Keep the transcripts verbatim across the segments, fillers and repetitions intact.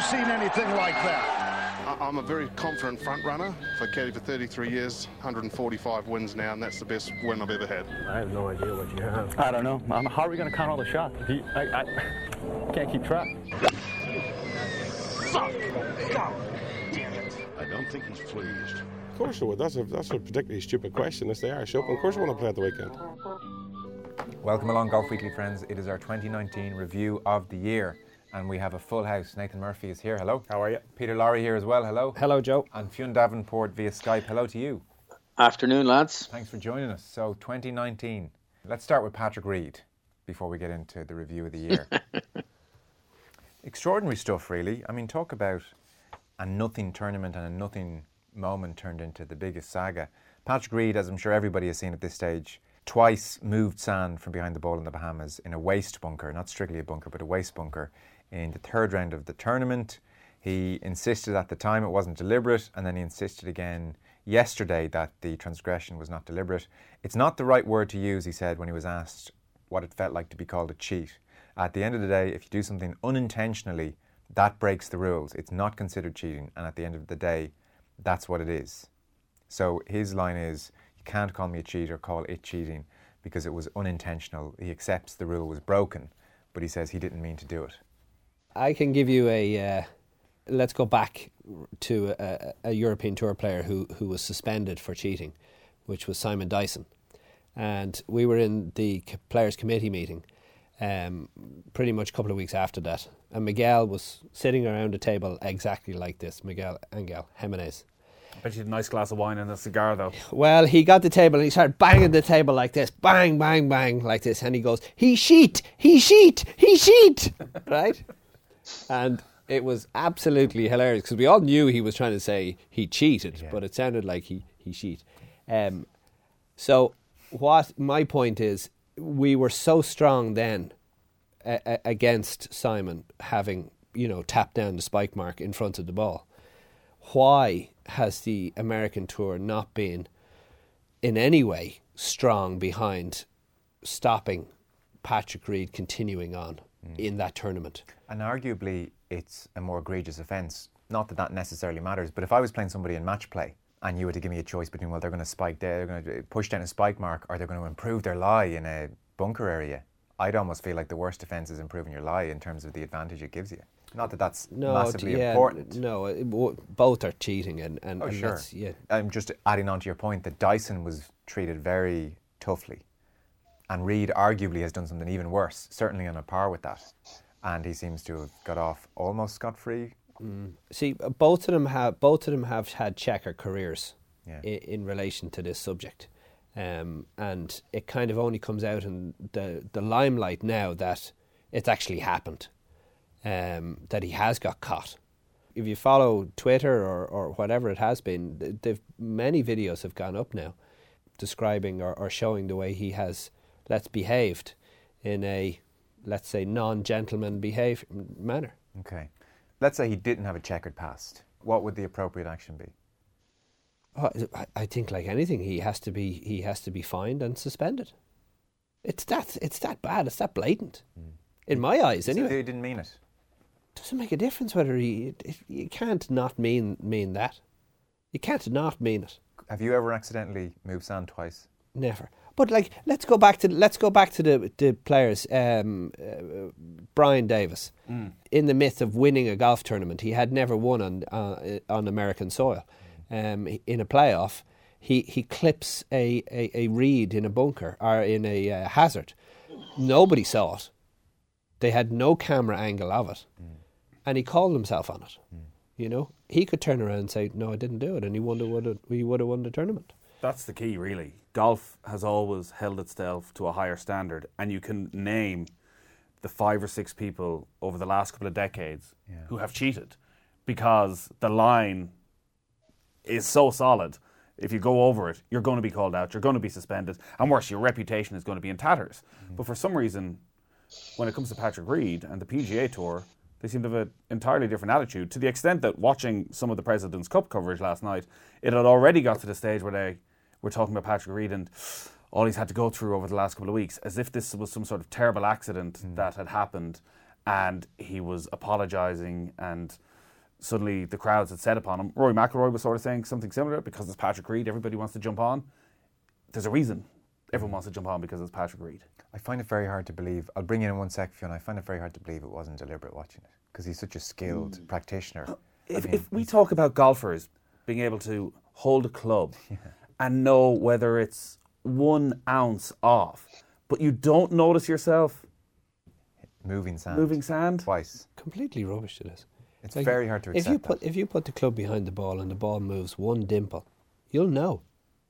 seen anything like that. I'm a very confident front runner. I've caddied for thirty-three years, one hundred forty-five wins now, and that's the best win I've ever had. I have no idea what you have. I don't know. Um, how are we going to count all the shots? If you, I, I can't keep track. Fuck! God damn it. I don't think he's pleased. Of course I would. That's a, that's a particularly stupid question. It's the Irish Open. Of course I want to play at the weekend. Welcome along, Golf Weekly friends. It is our twenty nineteen review of the year. And we have a full house. Nathan Murphy is here. Hello. How are you? Peter Lorry here as well. Hello. Hello, Joe. And Fionn Davenport via Skype. Hello to you. Afternoon, lads. Thanks for joining us. So, twenty nineteen. Let's start with Patrick Reed before we get into the review of the year. Extraordinary stuff, really. I mean, talk about a nothing tournament and a nothing moment turned into the biggest saga. Patrick Reed, as I'm sure everybody has seen at this stage, twice moved sand from behind the ball in the Bahamas in a waste bunker, not strictly a bunker, but a waste bunker, in the third round of the tournament. He insisted at the time it wasn't deliberate, and then he insisted again yesterday that the transgression was not deliberate. It's not the right word to use, he said, when he was asked what it felt like to be called a cheat. At the end of the day, if you do something unintentionally, that breaks the rules. It's not considered cheating, and at the end of the day, that's what it is. So his line is, you can't call me a cheat or call it cheating because it was unintentional. He accepts the rule was broken, but he says he didn't mean to do it. I can give you a, uh, let's go back to a, a European Tour player who, who was suspended for cheating, which was Simon Dyson. And we were in the Players Committee meeting um, pretty much a couple of weeks after that. And Miguel was sitting around a table exactly like this, Miguel Angel Jimenez. I bet you had a nice glass of wine and a cigar, though. Well, he got the table and he started banging the table like this. Bang, bang, bang, like this. And he goes, he sheet, he sheet, he sheet. Right? And it was absolutely hilarious because we all knew he was trying to say he cheated, yeah. But it sounded like he, he cheated. Um, so what my point is, we were so strong then a- a- against Simon having, you know, tapped down the spike mark in front of the ball. Why has the American Tour not been in any way strong behind stopping Patrick Reed continuing on mm. in that tournament? And arguably it's a more egregious offence. Not that that necessarily matters, but if I was playing somebody in match play and you were to give me a choice between, well, they're going to spike there, they're going to push down a spike mark, or they're going to improve their lie in a bunker area, I'd almost feel like the worst offence is improving your lie in terms of the advantage it gives you. Not that that's no, massively yeah, important. No, it, both are cheating. and, and, oh, and sure. Yeah. I'm just adding on to your point that Dyson was treated very toughly. And Reed arguably has done something even worse, certainly on a par with that. And he seems to have got off almost scot-free. Mm. See, both of them have both of them have had checker careers yeah. in, in relation to this subject, um, and it kind of only comes out in the the limelight now that it's actually happened, um, that he has got caught. If you follow Twitter or, or whatever it has been, they've, many videos have gone up now describing or, or showing the way he has, let's behaved in a, let's say, non-gentleman behave manner. Okay. Let's say he didn't have a checkered past. What would the appropriate action be? Oh, I, I think, like anything, he has to be he has to be fined and suspended. It's that it's that bad. It's that blatant, mm. in my eyes. Anyway, so he didn't mean it. Doesn't make a difference whether he. It, it, you can't not mean mean that. You can't not mean it. Have you ever accidentally moved sand twice? Never. But like, let's go back to let's go back to the the players. Um, uh, Brian Davis, mm. in the myth of winning a golf tournament, he had never won on uh, on American soil. Um, in a playoff, he he clips a, a, a reed in a bunker or in a uh, hazard. Nobody saw it. They had no camera angle of it, mm. and he called himself on it. Mm. You know, he could turn around and say, "No, I didn't do it," and he would have he would have won the tournament. That's the key, really. Golf has always held itself to a higher standard, and you can name the five or six people over the last couple of decades yeah. who have cheated, because the line is so solid. If you go over it, you're going to be called out, you're going to be suspended, and worse, your reputation is going to be in tatters. Mm-hmm. But for some reason, when it comes to Patrick Reed and the P G A Tour, they seem to have an entirely different attitude, to the extent that watching some of the President's Cup coverage last night, it had already got to the stage where they were talking about Patrick Reed and all he's had to go through over the last couple of weeks, as if this was some sort of terrible accident mm. that had happened, and he was apologising and suddenly the crowds had set upon him. Rory McIlroy was sort of saying something similar, because it's Patrick Reed, everybody wants to jump on. There's a reason everyone wants to jump on, because it's Patrick Reed. I find it very hard to believe. I'll bring you in one sec, Fiona. I find it very hard to believe it wasn't deliberate watching it, because he's such a skilled mm. practitioner. If, I mean, if we talk about golfers being able to hold a club yeah. and know whether it's one ounce off, but you don't notice yourself moving sand, moving sand twice, completely rubbish. It is. It's like, very hard to accept. If you put that. if you put the club behind the ball and the ball moves one dimple, you'll know.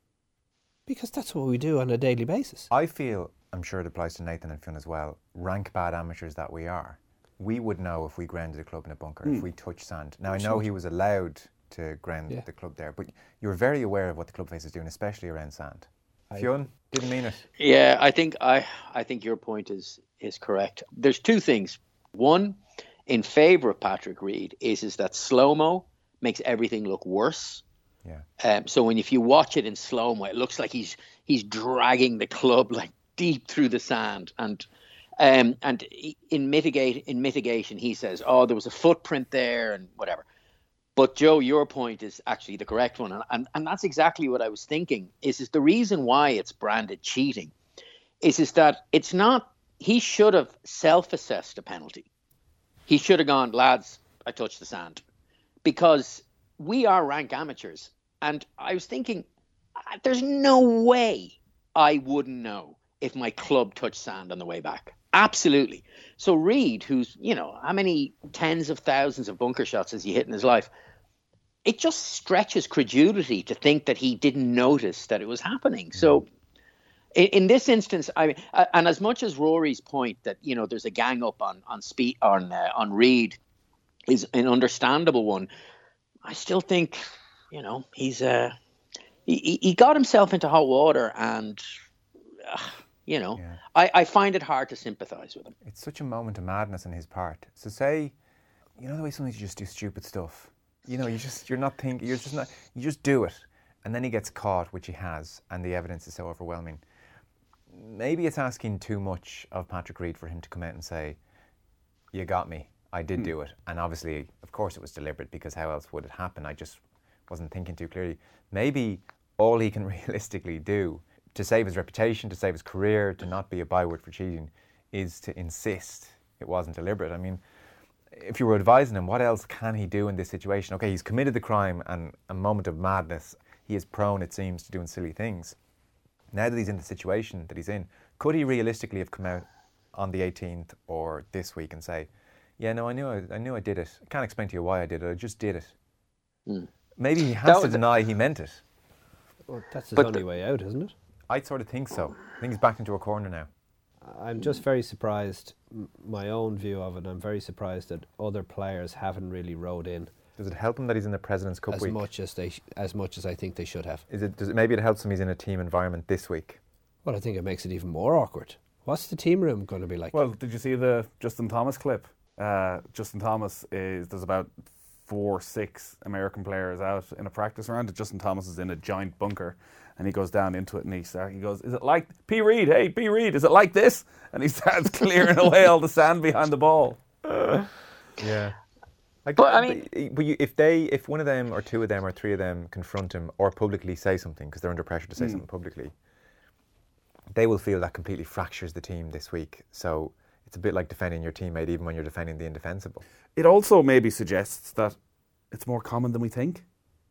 Because that's what we do on a daily basis. I feel, I'm sure it applies to Nathan and Fionn as well, rank bad amateurs that we are, we would know if we grounded a club in a bunker, mm. if we touched sand. Now, I know he was allowed to ground yeah. the club there, but you're very aware of what the club face is doing, especially around sand. I, Fionn, didn't mean it. Yeah, I think I I think your point is is correct. There's two things. One, in favour of Patrick Reed, is, is that slow-mo makes everything look worse. Yeah. Um, so when if you watch it in slow mo, it looks like he's he's dragging the club like deep through the sand, and um, and in mitigate in mitigation he says, oh, there was a footprint there and whatever. But Joe, your point is actually the correct one, and and, and that's exactly what I was thinking. Is is the reason why it's branded cheating? Is is that it's not? He should have self-assessed a penalty. He should have gone, lads, I touched the sand, because we are rank amateurs. And I was thinking, there's no way I wouldn't know if my club touched sand on the way back. Absolutely. So Reed, who's, you know, how many tens of thousands of bunker shots has he hit in his life? It just stretches credulity to think that he didn't notice that it was happening. So in, in this instance, I mean, uh, and as much as Rory's point that, you know, there's a gang up on on speed on uh, on Reed is an understandable one, I still think, you know, he's uh, he he got himself into hot water, and uh, you know, yeah. I, I find it hard to sympathise with him. It's such a moment of madness on his part. So say, you know, the way sometimes you just do stupid stuff. You know, you just you're not thinking, you're just not, you just do it, and then he gets caught, which he has, and the evidence is so overwhelming. Maybe it's asking too much of Patrick Reed for him to come out and say, "You got me. I did do it." And obviously, of course, it was deliberate, because how else would it happen? I just wasn't thinking too clearly. Maybe all he can realistically do to save his reputation, to save his career, to not be a byword for cheating, is to insist it wasn't deliberate. I mean, if you were advising him, what else can he do in this situation? Okay, he's committed the crime, and a moment of madness. He is prone, it seems, to doing silly things. Now that he's in the situation that he's in, could he realistically have come out on the eighteenth or this week and say, yeah, no, I knew I, I knew I did it. I can't explain to you why I did it. I just did it. Mm. Maybe he has that to deny he meant it. Well, that's his but only the, way out, isn't it? I sort of think so. I think he's backed into a corner now. I'm just very surprised, my own view of it, I'm very surprised that other players haven't really rowed in. Does it help him that he's in the President's Cup as week? Much as, they sh- as much as I think they should have. Is it? Does it? Maybe it helps him he's in a team environment this week. Well, I think it makes it even more awkward. What's the team room going to be like? Well, did you see the Justin Thomas clip? Uh, Justin Thomas is, there's about four, six American players out in a practice round, and Justin Thomas is in a giant bunker, and he goes down into it, and he starts, he goes, is it like, P. Reed, hey, P. Reed, is it like this? And he starts clearing away all the sand behind the ball. Uh, yeah. I, but I mean, but you, if they, if one of them or two of them or three of them confront him or publicly say something, because they're under pressure to say mm. something publicly, they will feel that completely fractures the team this week. So it's a bit like defending your teammate even when you're defending the indefensible. It also maybe suggests that it's more common than we think.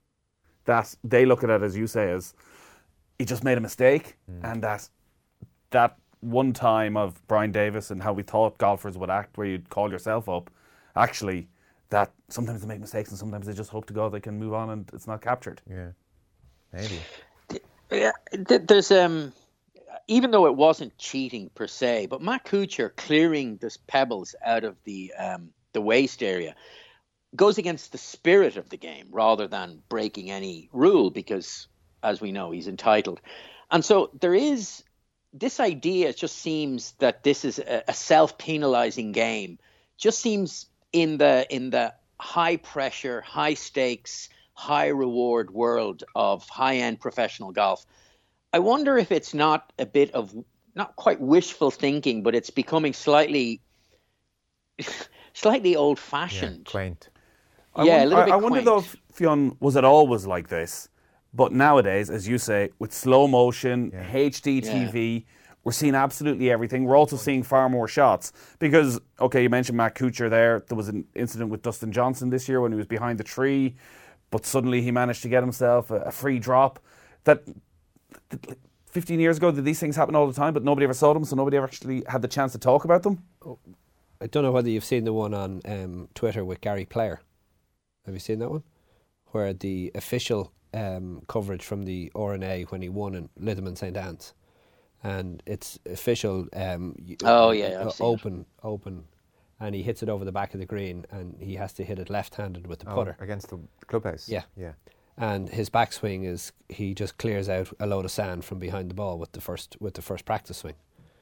That they look at it, as you say, as he just made a mistake, mm. and that that one time of Brian Davis and how we thought golfers would act, where you'd call yourself up, actually, that sometimes they make mistakes and sometimes they just hope to God they can move on and it's not captured. Yeah, maybe. Yeah, there's um. Even though it wasn't cheating per se, but Matt Kuchar clearing the pebbles out of the um, the waste area goes against the spirit of the game rather than breaking any rule, because, as we know, he's entitled. And so there is this idea. It just seems that this is a, a self-penalizing game. Just seems in the in the high pressure, high stakes, high reward world of high-end professional golf. I wonder if it's not a bit of, not quite wishful thinking, but it's becoming slightly, slightly old-fashioned. Yeah, quaint. I yeah, wonder, a little I, bit I wonder quaint. though, if Fionn, was it always like this? But nowadays, as you say, with slow motion, H D T V, we're seeing absolutely everything. We're also seeing far more shots. Because, okay, you mentioned Matt Kuchar there. There was an incident with Dustin Johnson this year when he was behind the tree, but suddenly he managed to get himself a, a free drop. That, that fifteen years ago, did these things happen all the time, but nobody ever saw them, so nobody ever actually had the chance to talk about them? I don't know whether you've seen the one on um, Twitter with Gary Player. Have you seen that one? Where the official um, coverage from the R N A when he won in Lytham Saint Anne's, and it's official. Um, Oh, yeah, I've uh, seen it. open, open, and he hits it over the back of the green, and he has to hit it left-handed with the Oh, putter. against the clubhouse. Yeah. Yeah. And his backswing is he just clears out a load of sand from behind the ball with the first with the first practice swing.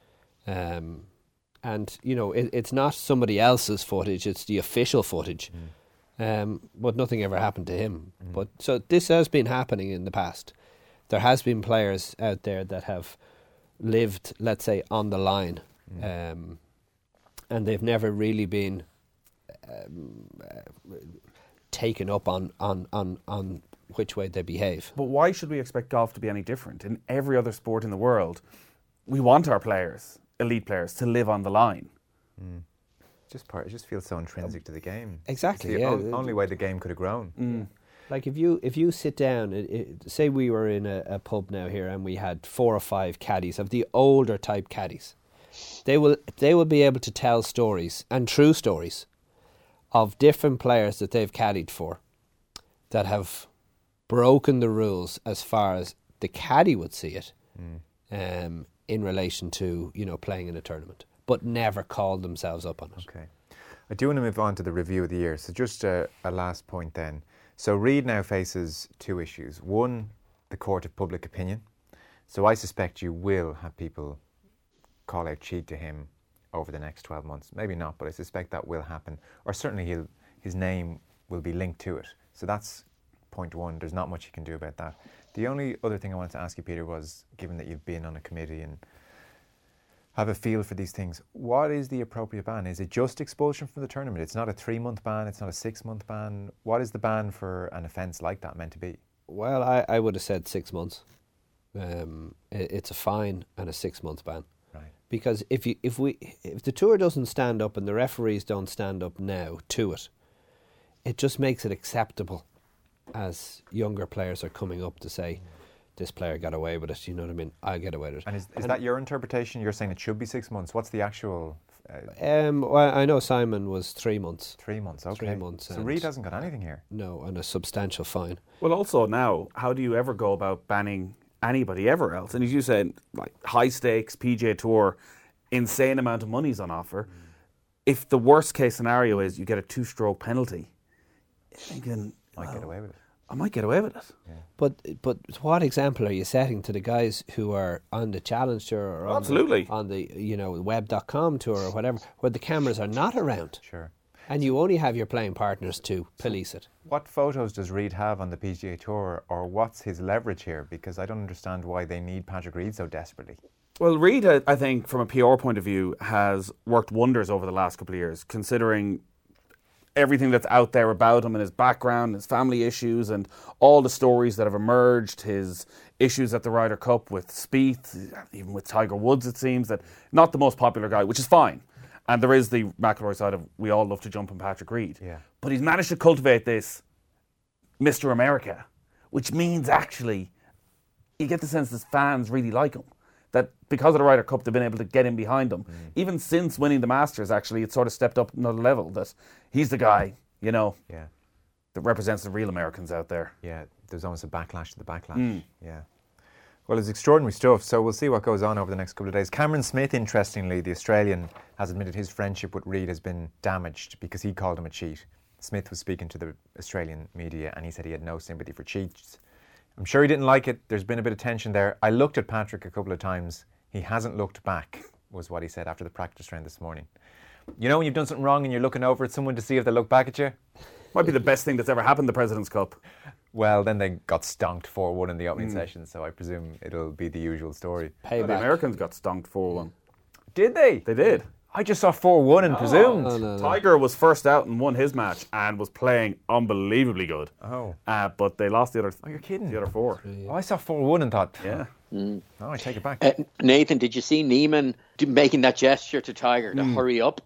Um, and you know it, it's not somebody else's footage; it's the official footage. Mm. Um, but nothing ever happened to him. Mm. But so this has been happening in the past. There has been players out there that have lived, let's say, on the line, mm. um, and they've never really been um, uh, taken up on, on, on, on which way they behave. But why should we expect golf to be any different? In every other sport in the world, we want our players, elite players, to live on the line. Mm. Just part. It just feels so intrinsic to the game. Exactly. It's the yeah. on, only way the game could have grown. Mm. Like if you if you sit down, it, it, say we were in a, a pub now here, and we had four or five caddies of the older type caddies. They will they will be able to tell stories, and true stories, of different players that they've caddied for, that have broken the rules as far as the caddy would see it, mm. um, in relation to, you know, playing in a tournament, but never called themselves up on it. Okay. I do want to move on to the review of the year. So just a, a last point then. So Reid now faces two issues. One, the court of public opinion. So I suspect you will have people call out cheat to him over the next twelve months. Maybe not, but I suspect that will happen. Or certainly he'll, his name will be linked to it. So that's point one. There's not much you can do about that. The only other thing I wanted to ask you, Peter, was, given that you've been on a committee and have a feel for these things, what is the appropriate ban? Is it just expulsion from the tournament? It's not a three-month ban, it's not a six-month ban. What is the ban for an offence like that meant to be? Well, I, I would have said six months. Um, it, it's a fine and a six-month ban. Right. Because if you if we if the tour doesn't stand up and the referees don't stand up now to it, it just makes it acceptable as younger players are coming up to say, this player got away with it, you know what I mean? I'll get away with it. And is, is that your interpretation? You're saying it should be six months. What's the actual... Uh, um, well, I know Simon was three months. Three months, okay. Three months. So Reid hasn't got anything here. No, and a substantial fine. Well, also now, how do you ever go about banning anybody ever else? And as you said, like high stakes, P G A Tour, insane amount of money's on offer. Mm. If the worst case scenario is you get a two-stroke penalty, you're thinking... Might well, get away with it. I might get away with it. Yeah. But but what example are you setting to the guys who are on the Challenge Tour or on Absolutely. the, on the you know web dot com tour or whatever, where the cameras are not around? Sure. And you only have your playing partners to police it. What photos does Reid have on the P G A Tour, or what's his leverage here? Because I don't understand why they need Patrick Reid so desperately. Well, Reid, I think, from a P R point of view, has worked wonders over the last couple of years, considering everything that's out there about him and his background, his family issues, and all the stories that have emerged, his issues at the Ryder Cup with Spieth, even with Tiger Woods, it seems, that not the most popular guy, which is fine. And there is the McIlroy side of, we all love to jump on Patrick Reid. Yeah. But he's managed to cultivate this Mister America, which means actually, you get the sense that fans really like him. That because of the Ryder Cup, they've been able to get in behind him. Mm. Even since winning the Masters, actually, it's sort of stepped up another level. That he's the guy, you know, yeah, that represents the real Americans out there. Yeah, there's almost a backlash to the backlash. Mm. Yeah. Well, it's extraordinary stuff, so we'll see what goes on over the next couple of days. Cameron Smith, interestingly, the Australian, has admitted his friendship with Reid has been damaged because he called him a cheat. Smith was speaking to the Australian media and he said he had no sympathy for cheats. I'm sure he didn't like it. There's been a bit of tension there. I looked at Patrick a couple of times. He hasn't looked back, was what he said after the practice round this morning. You know when you've done something wrong and you're looking over at someone to see if they look back at you? Might be the best thing that's ever happened to the President's Cup. Well, then they got stonked four one in the opening Mm. session, so I presume it'll be the usual story. Well, the Americans got stonked four one. Did they? They did. I just saw four one and presumed. no, no, no. Tiger was first out and won his match and was playing unbelievably good. Oh. Uh, but they lost the other. Oh, you're kidding. The other four. Oh, I saw four one and thought, Yeah. no, I take it back. Uh, Nathan, did you see Neiman do- making that gesture to Tiger to hurry up?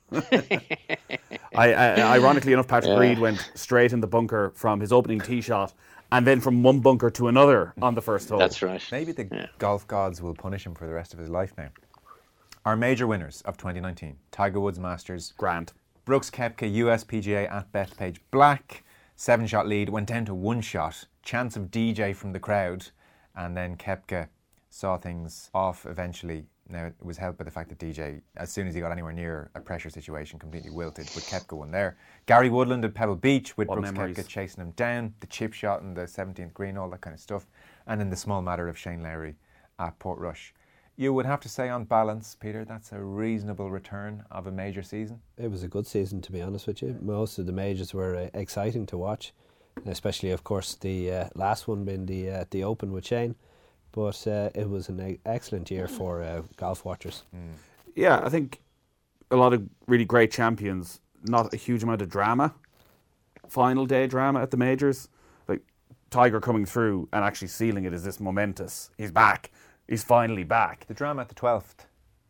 I, I, ironically enough, Patrick Reed went straight in the bunker from his opening tee shot, and then from one bunker to another on the first hole. That's right. Maybe the Yeah. golf gods will punish him for the rest of his life now. Our major winners of twenty nineteen: Tiger Woods Masters, Grand. Brooks Koepka U S P G A at Bethpage Black, seven shot lead, went down to one shot, chance of D J from the crowd, and then Koepka saw things off eventually. Now, it was helped by the fact that D J, as soon as he got anywhere near a pressure situation, completely wilted, but Koepka won there. Gary Woodland at Pebble Beach with What Brooks memories. Koepka chasing him down, the chip shot in the seventeenth green, all that kind of stuff, and then the small matter of Shane Lowry at Portrush. You would have to say, on balance, Peter, that's a reasonable return of a major season. It was a good season, to be honest with you. Most of the majors were uh, exciting to watch, especially, of course, the uh, last one being the uh, the Open with Shane. But uh, it was an e- excellent year for uh, golf watchers. Mm. Yeah, I think a lot of really great champions. Not a huge amount of drama. Final day drama at the majors. Like Tiger coming through and actually sealing it is this momentous. He's back. He's finally back. The drama at the twelfth.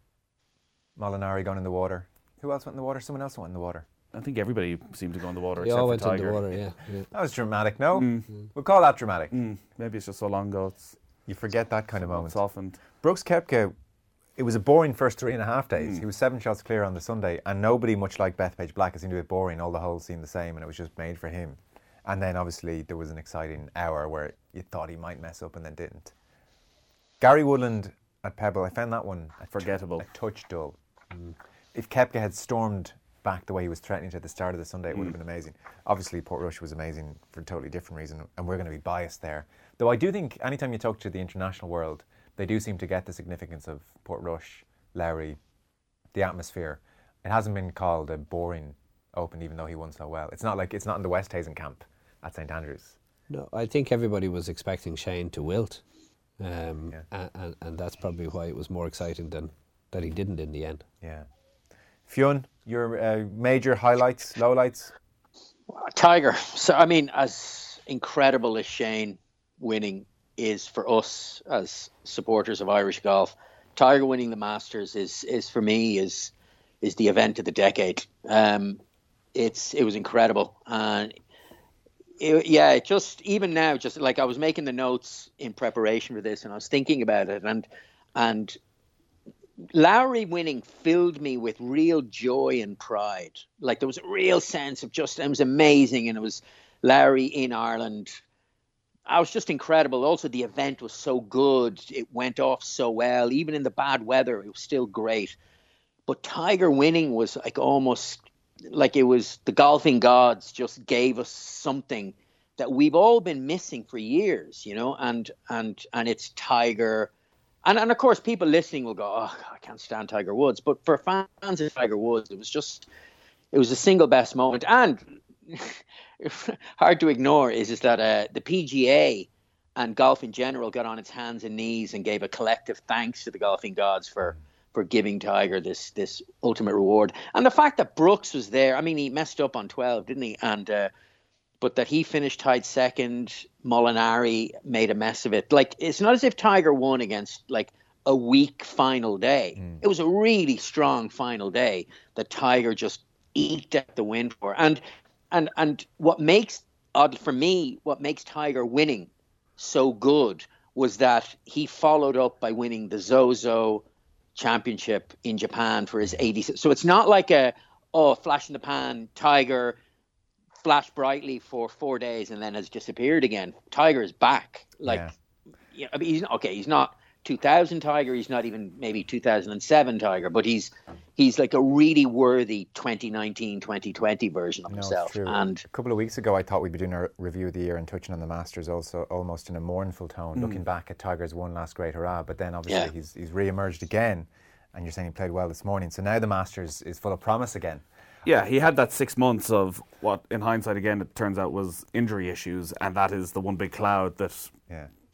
Molinari gone in the water. Who else went in the water? Someone else went in the water. I think everybody seemed to go in the water They except all for went in Tiger. the water, yeah. yeah. That was dramatic, no? Mm. We'll call that dramatic. Mm. Maybe it's just so long ago. It's You forget that kind of moment. softened. Brooks Koepka, it was a boring first three and a half days. He was seven shots clear on the Sunday, and nobody, much like Bethpage Black, it seemed a bit boring. All the holes seemed the same, and it was just made for him. And then, obviously, there was an exciting hour where you thought he might mess up and then didn't. Gary Woodland at Pebble, I found that one a Forgettable. T- a touch dull. Mm. If Koepka had stormed back the way he was threatening to at the start of the Sunday, it would have been amazing. Obviously, Portrush was amazing for a totally different reason, and we're going to be biased there. Though I do think anytime you talk to the international world, they do seem to get the significance of Portrush, Lowry, the atmosphere. It hasn't been called a boring Open, even though he won so well. It's not like it's not in the Westhaven camp at St Andrews. No, I think everybody was expecting Shane to wilt. Um, Yeah. and, and, and that's probably why it was more exciting than that he didn't in the end. Yeah. Fionn, your uh, major highlights, lowlights? Tiger. So, I mean, as incredible as Shane winning is for us as supporters of Irish golf, Tiger winning the Masters is, is for me, is is the event of the decade. Um, it's It was incredible. And it, yeah, it just, even now, just like I was making the notes in preparation for this and I was thinking about it, and and Lowry winning filled me with real joy and pride. Like there was a real sense of just, it was amazing. And it was Lowry in Ireland. I was just incredible. Also, the event was so good. It went off so well. Even in the bad weather, it was still great. But Tiger winning was like almost like it was the golfing gods just gave us something that we've all been missing for years, you know, and, and, and it's Tiger. And, and of course, people listening will go, oh, I can't stand Tiger Woods. But for fans of Tiger Woods, it was just, it was the single best moment. And hard to ignore is, is that uh, the P G A and golf in general got on its hands and knees and gave a collective thanks to the golfing gods for, for giving Tiger this this ultimate reward. And the fact that Brooks was there, I mean, he messed up on twelve, didn't he? And uh, but that he finished tied second, Molinari made a mess of it. Like, it's not as if Tiger won against like a weak final day. Mm. It was a really strong final day that Tiger just eked at the win for. And and and what makes, odd for me, what makes Tiger winning so good was that he followed up by winning the Zozo Championship in Japan for his eighty-six. So it's not like a, oh, flash in the pan, Tiger flashed brightly for four days and then has disappeared again. Tiger is back. Like, yeah. You know, I mean, he's okay. He's not two thousand Tiger. He's not even maybe two thousand seven Tiger, but he's he's like a really worthy twenty nineteen twenty twenty version of no, himself. True. And a couple of weeks ago, I thought we'd be doing a review of the year and touching on the Masters, also almost in a mournful tone, mm. looking back at Tiger's one last great hurrah. But then obviously yeah. he's he's re-emerged again, and you're saying he played well this morning. So now the Masters is full of promise again. Yeah, he had that six months of what, in hindsight, again, it turns out was injury issues, and that is the one big cloud that yeah.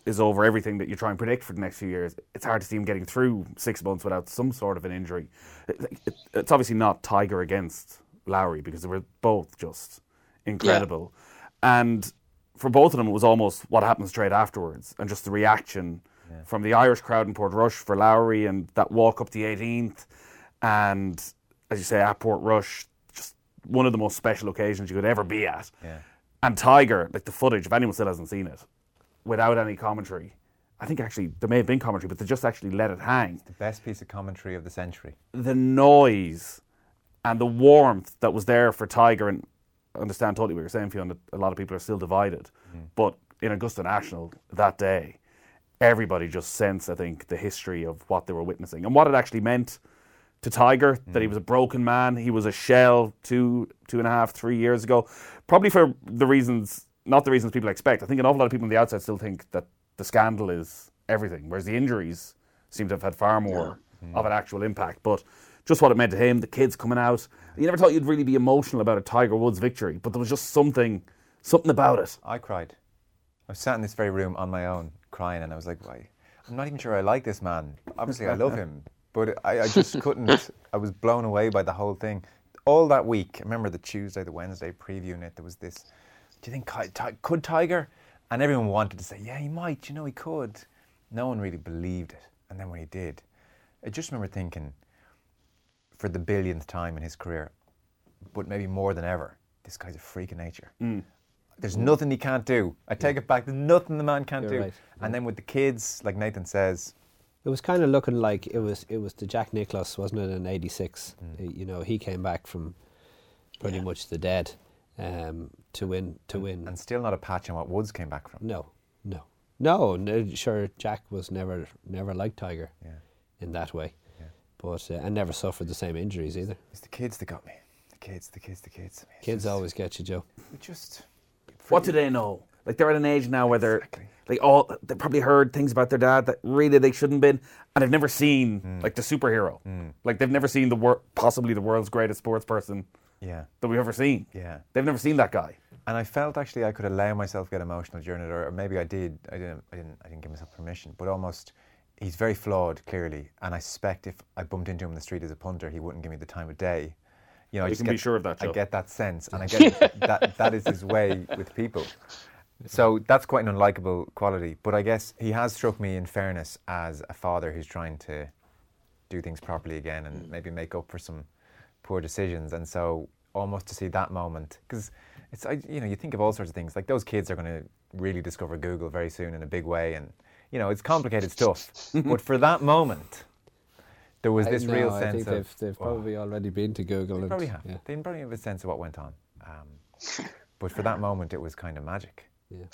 is over everything that you try and predict for the next few years, it's hard to see him getting through six months without some sort of an injury. It, it, it's obviously not Tiger against Lowry because they were both just incredible. Yeah. And for both of them, it was almost what happened straight afterwards and just the reaction yeah. from the Irish crowd in Portrush for Lowry and that walk up the eighteenth. And, as you say, at Portrush, just one of the most special occasions you could ever be at. Yeah. And Tiger, like the footage, if anyone still hasn't seen it, without any commentary, I think actually there may have been commentary, but they just actually let it hang. It's the best piece of commentary of the century. The noise and the warmth that was there for Tiger, and I understand totally what you're saying, Fionn, that a lot of people are still divided. Mm. But in Augusta National that day, everybody just sensed, I think, the history of what they were witnessing and what it actually meant to Tiger, mm. that he was a broken man. He was a shell two, two and a half, three years ago. Probably for the reasons, not the reasons people expect. I think an awful lot of people on the outside still think that the scandal is everything, whereas the injuries seem to have had far more yeah. mm. of an actual impact. But just what it meant to him, the kids coming out. You never thought you'd really be emotional about a Tiger Woods victory, but there was just something, something about it. I cried. I was sat in this very room on my own, crying, and I was like, why? I'm not even sure I like this man. Obviously, I love him. But I, I just couldn't, I was blown away by the whole thing. All that week, I remember the Tuesday, the Wednesday previewing it, there was this, do you think, could Tiger? And everyone wanted to say, yeah, he might, you know, he could. No one really believed it. And then when he did, I just remember thinking, for the billionth time in his career, but maybe more than ever, this guy's a freak of nature. Mm. There's nothing he can't do. I take it back, there's nothing the man can't You're do. Right. And then with the kids, like Nathan says, it was kind of looking like it was it was the Jack Nicklaus, wasn't it, in eighty-six? Mm. You know, he came back from pretty yeah. much the dead um, to win. to and, win, and still not a patch on what Woods came back from. No, no, no. no sure, Jack was never never like Tiger yeah. in that way, yeah. but uh, and never suffered the same injuries either. It's the kids that got me. The kids, the kids, the kids. It's kids just, always get you, Joe. Just what do they know? Like they're at an age now where they're exactly. like all they probably heard things about their dad that really they shouldn't have been, and they've never seen mm. like the superhero. Mm. Like they've never seen the wor- possibly the world's greatest sports person. Yeah. That we've ever seen. Yeah. They've never seen that guy. And I felt actually I could allow myself to get emotional during it, or maybe I did. I didn't. I didn't. I didn't give myself permission. But almost, he's very flawed, clearly. And I suspect if I bumped into him in the street as a punter, he wouldn't give me the time of day. You know, you I just can get, be sure of that, Joe. I get that sense, and I get that that is his way with people. So that's quite an unlikable quality. But I guess he has struck me, in fairness, as a father who's trying to do things properly again and maybe make up for some poor decisions. And so almost to see that moment, because it's, I, you know, you think of all sorts of things. Like those kids are going to really discover Google very soon in a big way. And, you know, it's complicated stuff. But for that moment, there was this I, no, real I sense think of... They've, they've oh, probably already been to Google. They and, probably have. Yeah. They probably have a sense of what went on. Um, but for that moment, it was kind of magic. Yeah.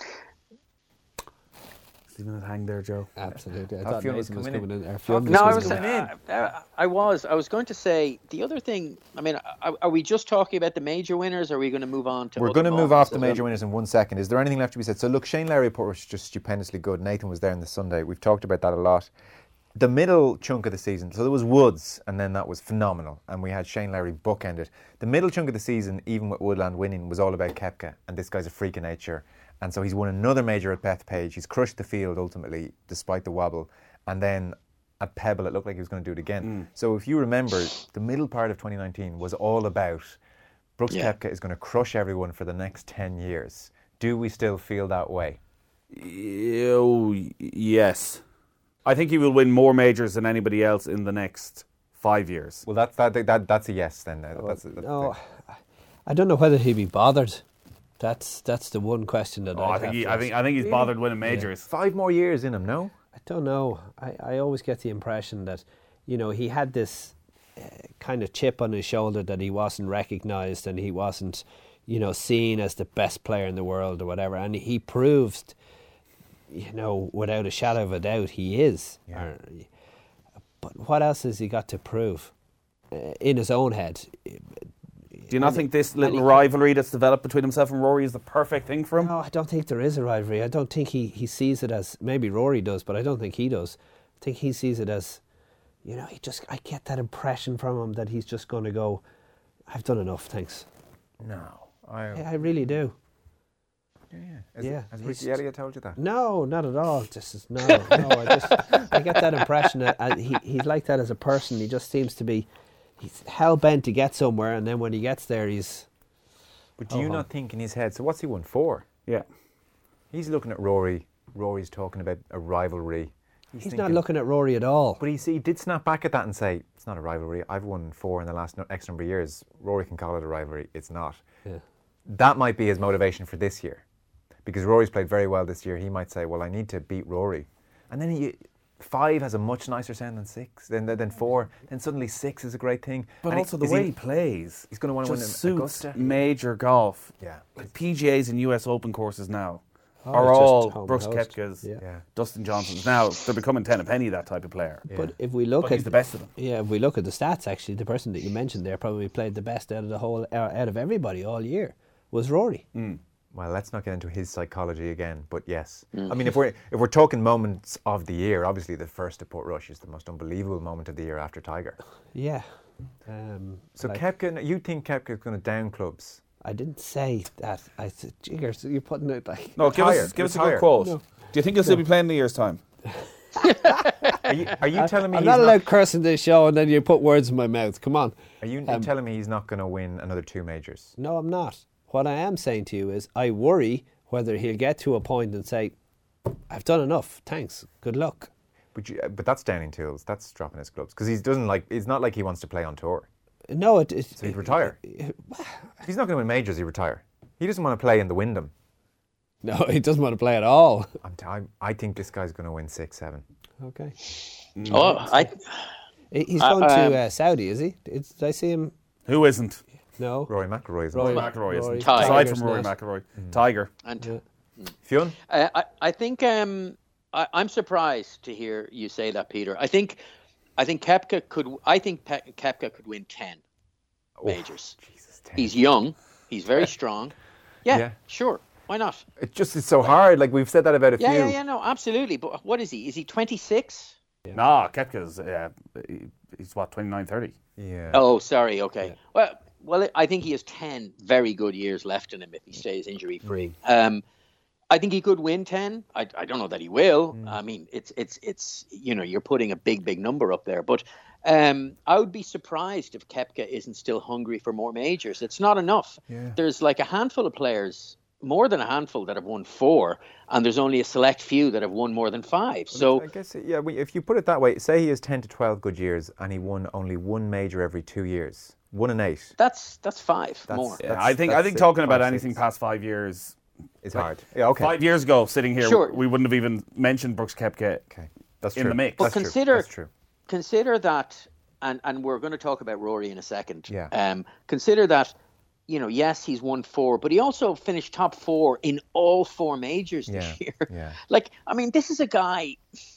Leaving it hang there, Joe. Absolutely. I Oh, thought Fionn Nathan was was coming coming in. in. Or Fionn No, I was was. coming in. Uh, uh, I was. I was going to say the other thing. I mean, are, are we just talking about the major winners? Or are we going to move on to? We're other going to move moments off the as major well? winners in one second. Is there anything left to be said? So look, Shane Lowry report was just stupendously good. Nathan was there on the Sunday. We've talked about that a lot. The middle chunk of the season, so there was Woods, and then that was phenomenal, and we had Shane Lowry bookended. The middle chunk of the season, even with Woodland winning, was all about Koepka, and this guy's a freak of nature. And so he's won another major at Bethpage. He's crushed the field ultimately, despite the wobble. And then at Pebble, it looked like he was going to do it again. Mm. So if you remember, the middle part of twenty nineteen was all about Brooks yeah. Koepka is going to crush everyone for the next ten years. Do we still feel that way? Oh, yes. I think he will win more majors than anybody else in the next five years. Well, that's that, that that's a yes then. Uh, that's, that's no, I don't know whether he'd be bothered. That's that's the one question that oh, I'd I think have he, to I think I think he's really? bothered winning majors. Yeah. Five more years in him, no? I don't know. I, I always get the impression that, you know, he had this uh, kind of chip on his shoulder that he wasn't recognised and he wasn't, you know, seen as the best player in the world or whatever. And he proved, you know, without a shadow of a doubt, he is. Yeah. Or, but what else has he got to prove uh, in his own head? Do you not think this little rivalry that's developed between himself and Rory is the perfect thing for him? No, I don't think there is a rivalry. I don't think he, he sees it as, maybe Rory does, but I don't think he does. I think he sees it as, you know, he just, I get that impression from him that he's just going to go, I've done enough, thanks. No. I, I, I really do. Has, Yeah, has he's- Ricky Elliott told you that? No, not at all. Just as- no, no. I just I get that impression that uh, he he's like that as a person. He just seems to be he's hell bent to get somewhere, and then when he gets there, he's. But do you Oh, not think in his head? So what's he won? Four. Yeah. He's looking at Rory. Rory's talking about a rivalry. He's, He's not thinking- looking at Rory at all. But he, he did snap back at that and say, it's not a rivalry. I've won four in the last no, X number of years. Rory can call it a rivalry. It's not. Yeah. That might be his motivation for this year. Because Rory's played very well this year. He might say, well, I need to beat Rory. And then he, five has a much nicer sound than six, than, than four. Then suddenly six is a great thing. But And also he, the is way he, he plays. he's going to want to win just in suits Augusta. major golf. Yeah. Like P G As and U S Open courses now Oh, are it's just all home Brooks and host. Koepka's, Yeah. Yeah. Dustin Johnson's. Now they're becoming ten a penny, that type of player. But if we look But at he's the best of them. yeah, if we look at the stats, actually, the person that you mentioned there probably played the best out of the whole uh, out of everybody all year was Rory. Well, let's not get into his psychology again, but yes. I mean, if we're if we're talking moments of the year, obviously the first to Portrush is the most unbelievable moment of the year after Tiger. Yeah. Um, So like- Koepka, you think Koepka's going to down clubs? I didn't say that. I said, Jiggers, you're putting it like. No, give Retire, us give us a retire. good quote. No. Do you think he'll still be playing in a year's time? Are you, are you telling me I'm he's not not, allowed cursing this show, and then you put words in my mouth. Come on. Are you Um, telling me he's not going to win another two majors? No, I'm not. What I am saying to you is, I worry whether he'll get to a point and say, "I've done enough. Thanks. Good luck." But you, but that's downing tools. That's dropping his clubs because he doesn't like. It's not like he wants to play on tour. No, it. it So he'd retire. If he's not going to win majors, he retire. He doesn't want to play in the Wyndham. No, he doesn't want to play at all. I'm t- I'm, I think this guy's going to win six, seven. Okay. Oh, I He- He's Uh, going um, to uh, Saudi, is he? Did, did I see him? Who isn't? No. Rory McIlroy is Rory- not. McIlroy isn't. Tiger. Aside Tiger's from Rory not. McIlroy, Tiger. and Fionn? Uh, I, I think um, I, I'm surprised to hear you say that, Peter. I think I think Koepka could. I think Pe- Koepka could win ten majors. Jesus, ten. He's young. He's very strong. Yeah, Yeah. sure. Why not? It just is so hard. Like we've said that about a Yeah, few. yeah, yeah. No, absolutely. But what is he? Is he twenty-six? Nah, Koepka's uh, he- he's what twenty-nine, thirty. Yeah. Oh, sorry. Okay. Well, well, I think he has ten very good years left in him if he stays injury free. Um, I think he could win ten. I, I don't know that he will. I mean, it's it's it's you know you're putting a big big number up there, but um, I would be surprised if Koepka isn't still hungry for more majors. It's not enough. Yeah. There's like a handful of players, more than a handful, that have won four, and there's only a select few that have won more than five. So I guess yeah. We, if you put it that way, say he has ten to twelve good years and he won only one major every two years, one and eight. that's that's five That's- more. Yeah, That's- I think I that's think it, talking about five, anything six. past five years. It's hard. Yeah. Okay. Five years ago, sitting here, Sure. we wouldn't have even mentioned Brooks Koepka. Okay. That's in true. the mix. But That's true. consider That's true. consider that, and and we're going to talk about Rory in a second. Yeah. Um, consider that, you know, yes, he's won four, but he also finished top four in all four majors Yeah, this year. yeah. Like, I mean, this is a guy.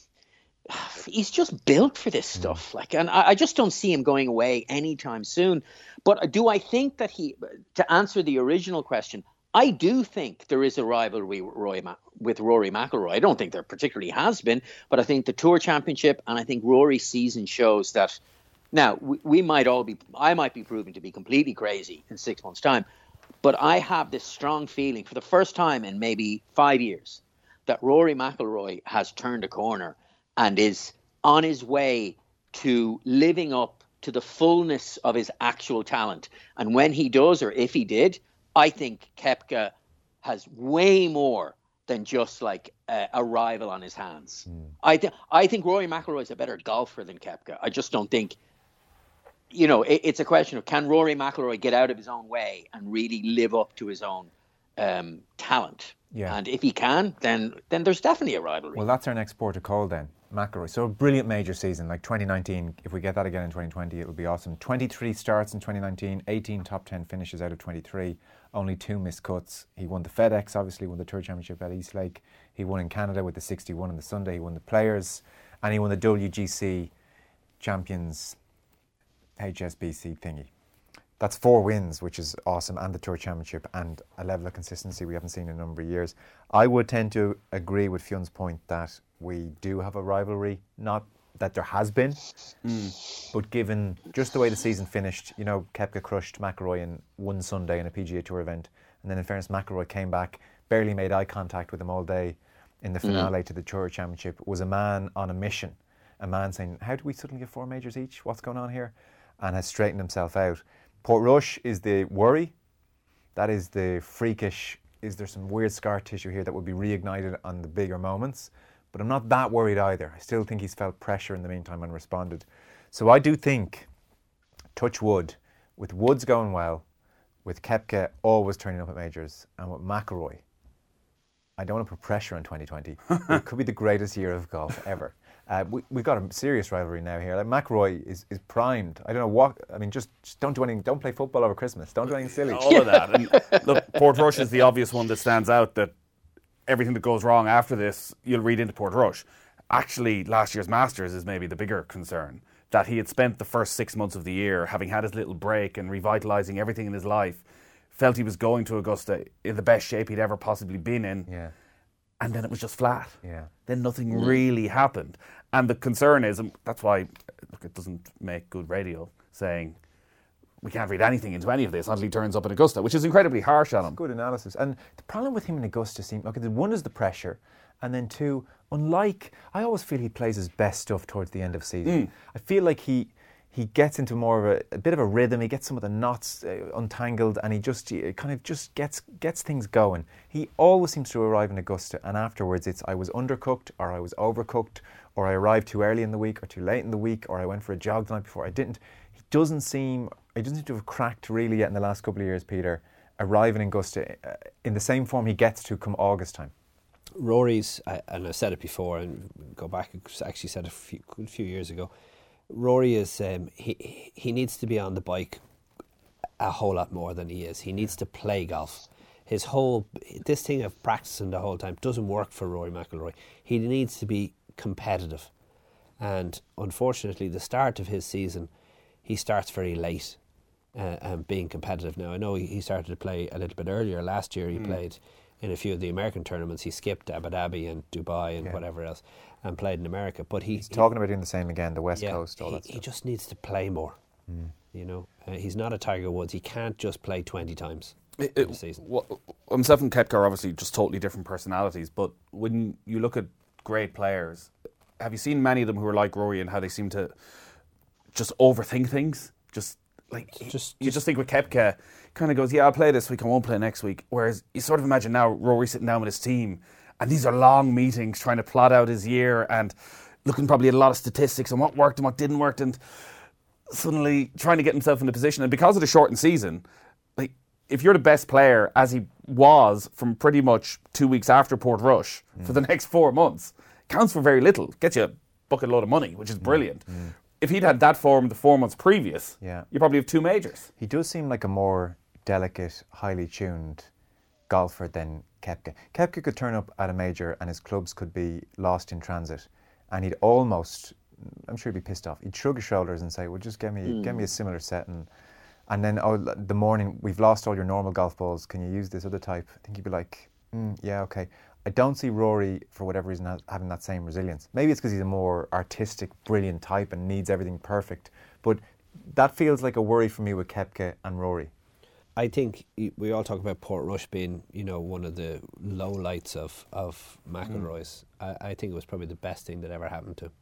He's just built for this stuff. Like, and I, I just don't see him going away anytime soon. But do I think that he? To answer the original question, I do think there is a rivalry with Roy Ma- with Rory McIlroy. I don't think there particularly has been, but I think the Tour Championship and I think Rory's season shows that. Now we, we might all be, I might be proven to be completely crazy in six months' time, but I have this strong feeling for the first time in maybe five years that Rory McIlroy has turned a corner and is on his way to living up to the fullness of his actual talent. And when he does, or if he did, I think Koepka has way more than just like a, a rival on his hands. Mm. I think I think Rory McIlroy is a better golfer than Koepka. I just don't think, you know, it, it's a question of can Rory McIlroy get out of his own way and really live up to his own um, talent. Yeah. And if he can, then then there's definitely a rivalry. Well, that's our next port of call then, McIlroy. So a brilliant major season, like twenty nineteen. If we get that again in twenty twenty, it will be awesome. twenty-three starts in twenty nineteen, eighteen top ten finishes out of twenty-three, only two missed cuts. He won the FedEx, obviously won the Tour Championship at Eastlake. He won in Canada with the sixty-one on the Sunday. He won the Players, and he won the W G C Champions H S B C thingy. That's four wins, which is awesome, and the Tour Championship, and a level of consistency we haven't seen in a number of years. I would tend to agree with Fionn's point that we do have a rivalry, not that there has been, mm. but given just the way the season finished, you know, Koepka crushed McIlroy in one Sunday in a P G A Tour event, and then in fairness, McIlroy came back, barely made eye contact with him all day in the finale mm. to the Tour Championship, was a man on a mission, a man saying, how do we suddenly get four majors each? What's going on here? And has straightened himself out. Portrush is the worry. That is the freakish, is there some weird scar tissue here that would be reignited on the bigger moments? But I'm not that worried either. I still think he's felt pressure in the meantime and responded. So I do think, touch wood, with Woods going well, with Koepka always turning up at majors, and with McIlroy, I don't want to put pressure on twenty twenty. It could be the greatest year of golf ever. Uh, we, we've got a serious rivalry now here. Like McIlroy is, is primed. I don't know what, I mean, just, just don't do anything. Don't play football over Christmas. Don't do anything silly. All of that. And look, Portrush is the obvious one that stands out, that everything that goes wrong after this, you'll read into Portrush. Actually, last year's Masters is maybe the bigger concern. That he had spent the first six months of the year having had his little break and revitalising everything in his life, felt he was going to Augusta in the best shape he'd ever possibly been in. Yeah. And then it was just flat. Yeah. Then nothing really happened. And the concern is, and that's why, look, it doesn't make good radio saying we can't read anything into any of this until he turns up in Augusta, which is incredibly harsh on him. Good analysis. And the problem with him in Augusta seems, okay, one is the pressure, and then two, unlike, I always feel he plays his best stuff towards the end of season. Mm. I feel like he he gets into more of a, a bit of a rhythm. He gets some of the knots uh, untangled, and he just he kind of just gets gets things going. He always seems to arrive in Augusta, and afterwards it's I was undercooked, or I was overcooked, or I arrived too early in the week, or too late in the week, or I went for a jog the night before. I didn't. He doesn't seem he doesn't seem to have cracked really yet in the last couple of years, Peter, arriving in Augusta uh, in the same form he gets to come August time. Rory's, and I've said it before, and go back, I actually said it a few, a few years ago, Rory is, um, he he needs to be on the bike a whole lot more than he is. He needs to play golf. His whole, this thing of practicing the whole time doesn't work for Rory McIlroy. He needs to be competitive. And unfortunately, the start of his season, he starts very late uh, and being competitive. Now, I know he, he started to play a little bit earlier. Last year he mm. played in a few of the American tournaments. He skipped Abu Dhabi and Dubai and yeah. whatever else and played in America. But he, he's talking he, about doing the same again, the West yeah, Coast, all he, that stuff. He just needs to play more. Mm. You know, uh, he's not a Tiger Woods. He can't just play twenty times it, it, in the season. Well, himself and Koepka are obviously just totally different personalities. But when you look at great players, have you seen many of them who are like Rory and how they seem to just overthink things? Just like just you just, just think with Koepka, kind of goes, yeah, I'll play this week, I won't play next week. Whereas you sort of imagine now Rory sitting down with his team, and these are long meetings trying to plot out his year and looking probably at a lot of statistics and what worked and what didn't work, and suddenly trying to get himself in a position. And because of the shortened season, like if you're the best player, as he was from pretty much two weeks after Portrush mm. for the next four months, counts for very little. Gets you a bucket load of money, which is brilliant. Mm. Mm. If he'd had that form the four months previous, yeah. you probably have two majors. He does seem like a more delicate, highly tuned golfer than Koepka. Koepka could turn up at a major and his clubs could be lost in transit, and he'd almost, I'm sure he'd be pissed off. He'd shrug his shoulders and say, well, just give me mm. give me a similar set, and and then oh, the morning, we've lost all your normal golf balls, can you use this other type? I think he'd be like, mm, yeah, okay. I don't see Rory, for whatever reason, having that same resilience. Maybe it's because he's a more artistic, brilliant type and needs everything perfect. But that feels like a worry for me with Koepka and Rory. I think we all talk about Portrush being, you know, one of the low lights of, of McIlroy's. Mm. I, I think it was probably the best thing that ever happened to him.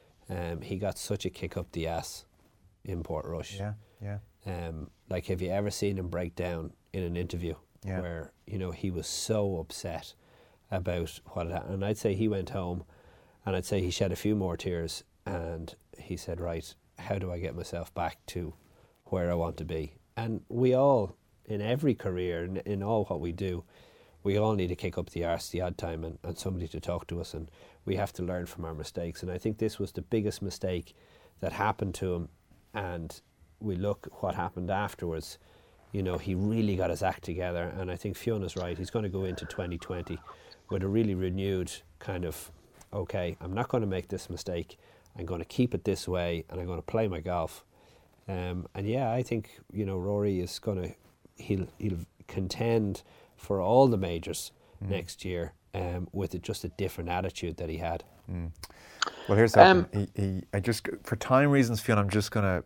Um, he got such a kick up the ass in Portrush. Yeah, yeah. Um, like, have you ever seen him break down in an interview yeah. where, you know, he was so upset about what had happened? And I'd say he went home and I'd say he shed a few more tears and he said, right, how do I get myself back to where I want to be? And we all, in every career, in, in all what we do, we all need to kick up the arse the odd time and, and somebody to talk to us, and we have to learn from our mistakes. And I think this was the biggest mistake that happened to him, and we look what happened afterwards. You know, he really got his act together, and I think Fiona's right. He's going to go into twenty twenty with a really renewed kind of, okay, I'm not going to make this mistake. I'm going to keep it this way, and I'm going to play my golf. Um, and yeah, I think, you know, Rory is going to, he'll he'll contend for all the majors mm. next year um, with a, just a different attitude that he had. Mm. Well, here's something. Um, he, he, I just, for time reasons, Fiona, I'm just going to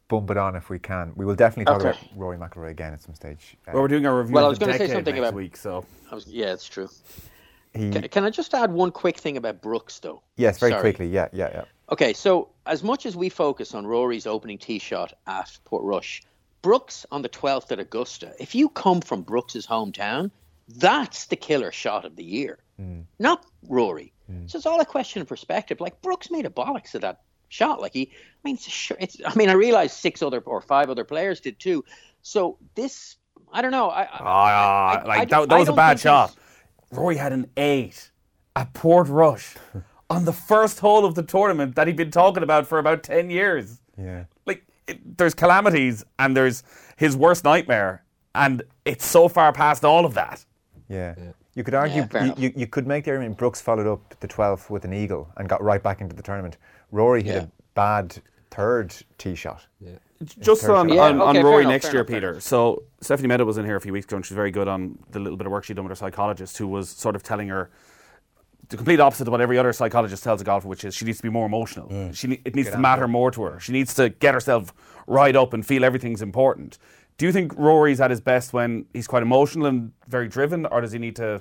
bump it on if we can. We will definitely talk Okay. about Rory McIlroy again at some stage. Uh, Well, we're doing our review Well, I of was the going to say decade something next about week, so I was, yeah, it's true. he, Can, can I just add one quick thing about Brooks, though? yes, very Sorry. quickly. Yeah, yeah, yeah. Okay, so as much as we focus on Rory's opening tee shot at Portrush, Brooks on the twelfth at Augusta, if you come from Brooks's hometown, that's the killer shot of the year, Mm. not Rory. So it's all a question of perspective. Like, Brooks made a bollocks of that shot. Like, he, I mean, it's, a sh- it's I mean, I realize six other or five other players did too. So this, I don't know. I, I, Ah, I- like I- that, that I was a don't bad think shot. he's- Rory had an eight at Port Rush on the first hole of the tournament that he'd been talking about for about ten years. Yeah. Like, it, there's calamities and there's his worst nightmare, and it's so far past all of that. Yeah. You could argue, Yeah, fair you, enough. you, you could make the argument Brooks followed up the twelfth with an eagle and got right back into the tournament. Rory hit Yeah. a bad third tee shot. Just third on, shot. Yeah, on, on okay, fair Rory enough, next fair year, enough, fair Peter. enough. So Stephanie Meadow was in here a few weeks ago, and she's very good on the little bit of work she'd done with her psychologist, who was sort of telling her the complete opposite of what every other psychologist tells a golfer, which is she needs to be more emotional. She ne- it needs to matter more to her. She needs to get herself right up and feel everything's important. Do you think Rory's at his best when he's quite emotional and very driven, or does he need to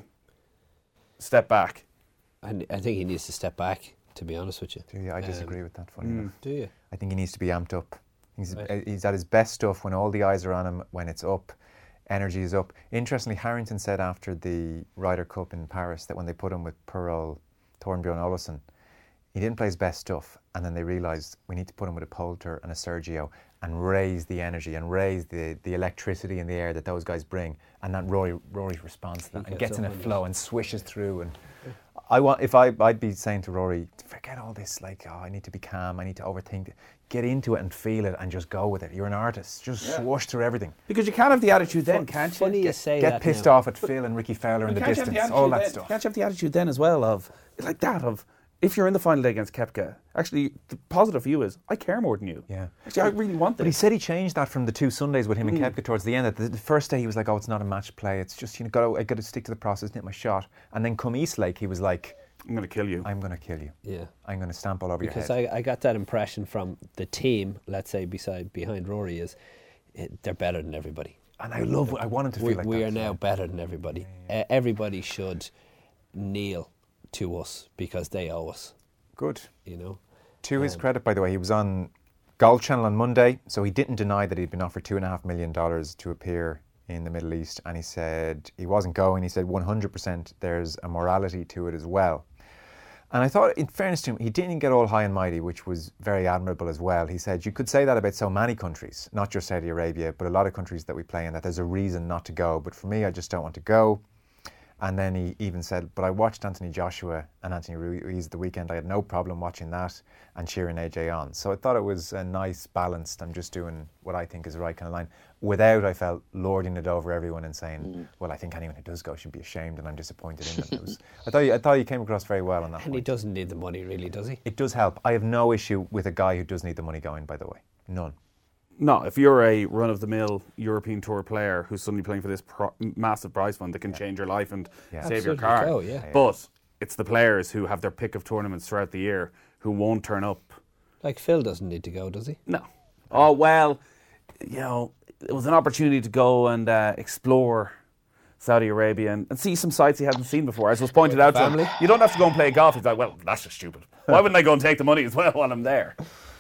step back? I, I think he needs to step back, to be honest with you. Yeah, I disagree with that, funny enough. Do you? I think he needs to be amped up. He's, Right. uh, he's at his best stuff when all the eyes are on him, when it's up, energy is up. Interestingly, Harrington said after the Ryder Cup in Paris that when they put him with Pearl, Thorbjorn Olesen, he didn't play his best stuff, and then they realised we need to put him with a Poulter and a Sergio and raise the energy and raise the, the electricity in the air that those guys bring, and that Rory Rory responds to that He and gets gets in a up and flow and swishes through. And I want if I I'd be saying to Rory, forget all this like oh I need to be calm, I need to overthink it. Get into it and feel it and just go with it. You're an artist. Just swoosh through everything. Because you can't have the attitude then, can't you? Funny you say Get that pissed now. off at Phil and Ricky Fowler in the Can't you have distance. the All attitude that then- stuff. Can't you have the attitude then as well of, like that, of, if you're in the final day against Koepka, actually, the positive for you is, I care more than you. Yeah. Actually, I really want this. But he said he changed that from the two Sundays with him Mm. and Koepka towards the end. That the, the first day he was like, "Oh, it's not a match play. It's just you know, got I got to stick to the process, hit my shot." And then come Eastlake, he was like, I'm going to kill you. "I'm going to kill you. Yeah. I'm going to stamp all over Because your head." I, I got that impression from the team, let's say, beside behind Rory, is it, they're better than everybody. and I love. I want him to we feel like we that. are now better than everybody. Uh, everybody should kneel to us because they owe us, Good. you know. To his Um, credit, by the way, he was on Golf Channel on Monday, so he didn't deny that he'd been offered two and a half million dollars to appear in the Middle East, and he said he wasn't going. He said one hundred percent there's a morality to it as well. And I thought, in fairness to him, he didn't get all high and mighty, which was very admirable as well. He said, you could say that about so many countries, not just Saudi Arabia, but a lot of countries that we play in, that there's a reason not to go. But for me, I just don't want to go. And then he even said, but I watched Anthony Joshua and Anthony Ruiz the weekend. I had no problem watching that and cheering A J on. So I thought it was a nice, balanced, I'm just doing what I think is the right kind of line, without, I felt, lording it over everyone and saying, mm. well, I think anyone who does go should be ashamed and I'm disappointed in them. It was, I, thought he, I thought he came across very well on that And point. he doesn't need the money, really, does he? It does help. I have no issue with a guy who does need the money going, by the way. None. No, if you're a run-of-the-mill European Tour player who's suddenly playing for this pro- massive prize fund that can yeah. change your life and yeah. save your Absolutely car. so, yeah. But it's the players who have their pick of tournaments throughout the year who won't turn up. Like Phil doesn't need to go, does he? No. Oh, well, you know, it was an opportunity to go and uh, explore Saudi Arabia and, and see some sites he hadn't seen before. As was pointed out Family? to him, you don't have to go and play golf. He's like, well, that's just stupid. Why wouldn't I go and take the money as well while I'm there?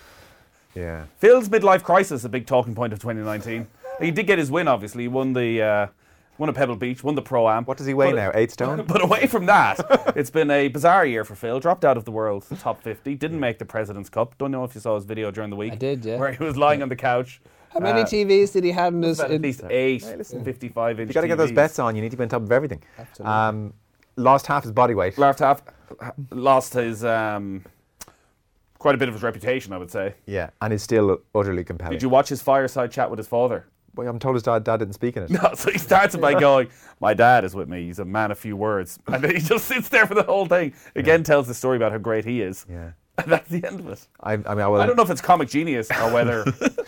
Yeah. Phil's midlife crisis, a big talking point of twenty nineteen. He did get his win, obviously. He won the uh, won at Pebble Beach, won the Pro-Am. What does he weigh But- now? Eight stone? But away from that, it's been a bizarre year for Phil. Dropped out of the world's top fifty. Didn't make the President's Cup. Don't know if you saw his video during the week. I did, yeah. Where he was lying on the couch. How many Uh, T Vs did he have in his... At in- least eight Hey, listen. fifty-five inch You got to get those T Vs. bets on. You need to be on top of everything. Absolutely. Um, lost half his body weight. Last half, lost his um, quite a bit of his reputation, I would say. Yeah, and is still utterly compelling. Did you watch his fireside chat with his father? Well, I'm told his dad, dad didn't speak in it. No, so he starts it by going, my dad is with me, he's a man of few words. And then he just sits there for the whole thing. Again, tells the story about how great he is. Yeah. And that's the end of it. I, I mean, I, will, I don't know if it's comic genius or whether...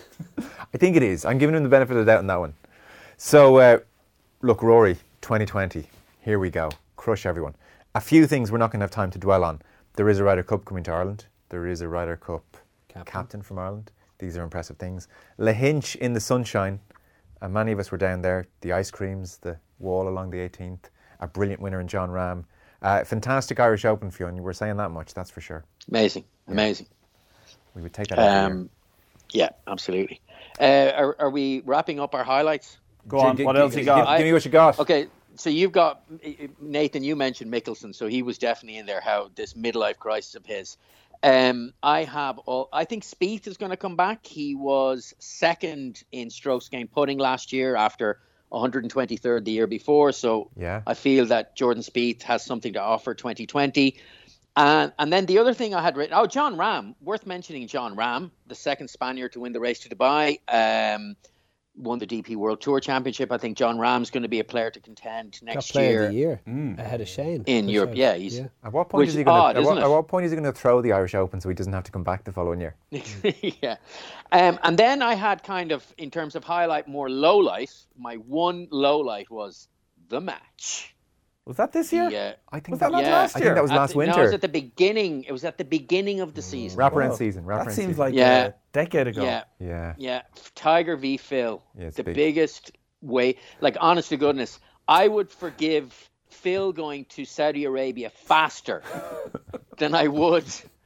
I think it is. I'm giving him the benefit of the doubt on that one. So, uh, look, Rory, twenty twenty. Here we go. Crush everyone. A few things we're not going to have time to dwell on. There is a Ryder Cup coming to Ireland. There is a Ryder Cup captain, Captain. captain from Ireland. these are impressive things. Lahinch in the sunshine. And many of us were down there. The ice creams, the wall along the eighteenth. A brilliant winner in John Ram. Uh, fantastic Irish Open, Fionn. You were saying that much, that's for sure. Amazing, amazing. We would take that every Um, yeah, absolutely. Uh, are, are we wrapping up our highlights? Go on. G- What g- else you g- got? Give, give me what you got. Okay, so you've got Nathan. You mentioned Mickelson, so he was definitely in there. How this midlife crisis of his. Um, I have all. I think Spieth is going to come back. He was second in strokes gained putting last year after one hundred twenty-third the year before. So Yeah. I feel that Jordan Spieth has something to offer twenty twenty. And and then the other thing I had written. Oh, John Ram. Worth mentioning. John Ram, the second Spaniard to win the race to Dubai. Um, won the D P World Tour Championship. I think John Ram's going to be a player to contend Got next player year of the year ahead of Shane in For Europe. sure. Yeah, he's At what point Which is he is going odd, to? At isn't what, it? at what point is he going to throw the Irish Open so he doesn't have to come back the following year? yeah. Um, and then I had kind of, in terms of highlight, more low light. My one low light was the match. Was that this year? Yeah. I think Was that not Yeah. last I year? think that was At last the- winter. No, it was at the beginning. It was at the beginning of the season. Wraparound Whoa. season. Wraparound That seems season. like Yeah. a decade ago. Yeah, Yeah. yeah. Tiger v Phil. Yeah, it's the big. biggest way. Like, honest to goodness, I would forgive Phil going to Saudi Arabia faster than I would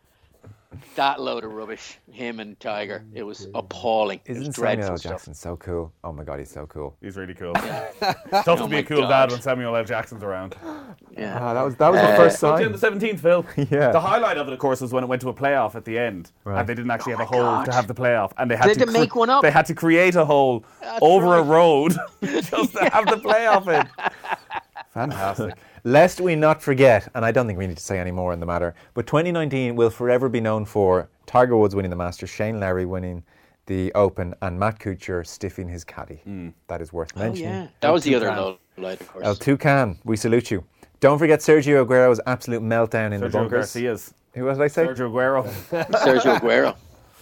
that load of rubbish. Him and Tiger. It was appalling. It Isn't was Samuel dreadful L. stuff. Jackson so cool? Oh my God, he's so cool. He's really cool. Tough to Oh be my a cool God. dad when Samuel L. Jackson's around. Yeah. Ah, that was that was the Uh, first Put you in sign. the seventeenth, Phil. Yeah. The highlight of it, of course, was when it went to a playoff at the end, Right. and they didn't actually Oh have a my hole God. to have the playoff, and they had They to had to make one up. They had to create a hole That's over a right. road just to have the playoff in. Fantastic. Lest we not forget, and I don't think we need to say any more on the matter, but twenty nineteen will forever be known for Tiger Woods winning the Masters, Shane Lowry winning the Open, and Matt Kuchar stiffing his caddy. That is worth Oh, mentioning. yeah. That was the other Toucan. low light, of course. El Toucan, we salute you. Don't forget Sergio Aguero's absolute meltdown in the Sergio bunkers. Garcia's. Who what did I say? Sergio Aguero. Sergio Aguero.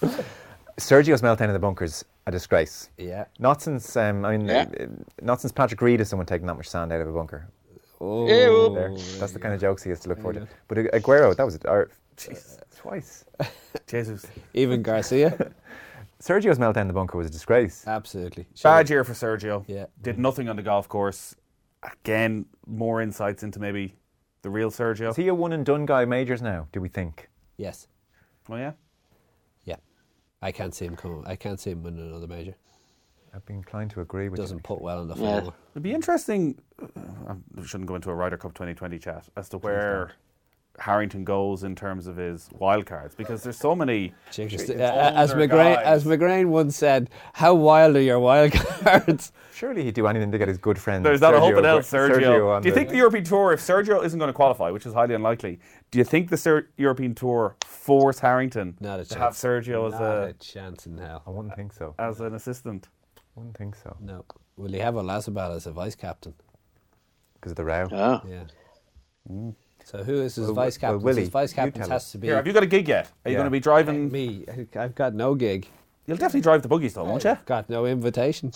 Sergio's meltdown in the bunkers, a disgrace. Yeah. Not since, um, I mean, Yeah. uh, not since Patrick Reed has someone taken that much sand out of a bunker. Oh, Ew. There, that's the kind of jokes he has to look forward to. But Aguero, that was it. Or, Jesus, twice. Jesus. even Garcia. Sergio's meltdown in the bunker was a disgrace. Absolutely. Bad year for Sergio. Yeah. Did nothing on the golf course. Again, more insights into maybe the real Sergio. Is he a one and done guy majors now, do we think? Yes. Oh, yeah? Yeah. I can't see him come. I can't see him win another major. I'd be inclined to agree with Doesn't you. put well on the Yeah. floor. It'd be interesting. uh, I shouldn't go into a Ryder Cup twenty twenty chat as to where Harrington goes in terms of his wild cards, because there's so many. Jiggers. It's Uh, as older McGrain, guys. as McGrain once said, "How wild are your wild cards?" Surely he'd do anything to get his good friend There's not a hope in Sergio- hell, Sergio. on Do you think the European Tour, if Sergio isn't going to qualify, which is highly unlikely, do you think the Ser- European Tour force Harrington Not a to chance. have Sergio as Not a, a chance in hell. I wouldn't think so. as an assistant? I wouldn't think so. No. Will he have Olazabal as a vice captain? Because of the row. Oh. Yeah. So who is his Well, vice well, captain? Willie, his vice you captain tell has us. to be Here, have you got a gig yet? Are you Yeah. going to be driving? me. I've got no gig. You'll definitely drive the buggies, though, won't you? Got no invitation.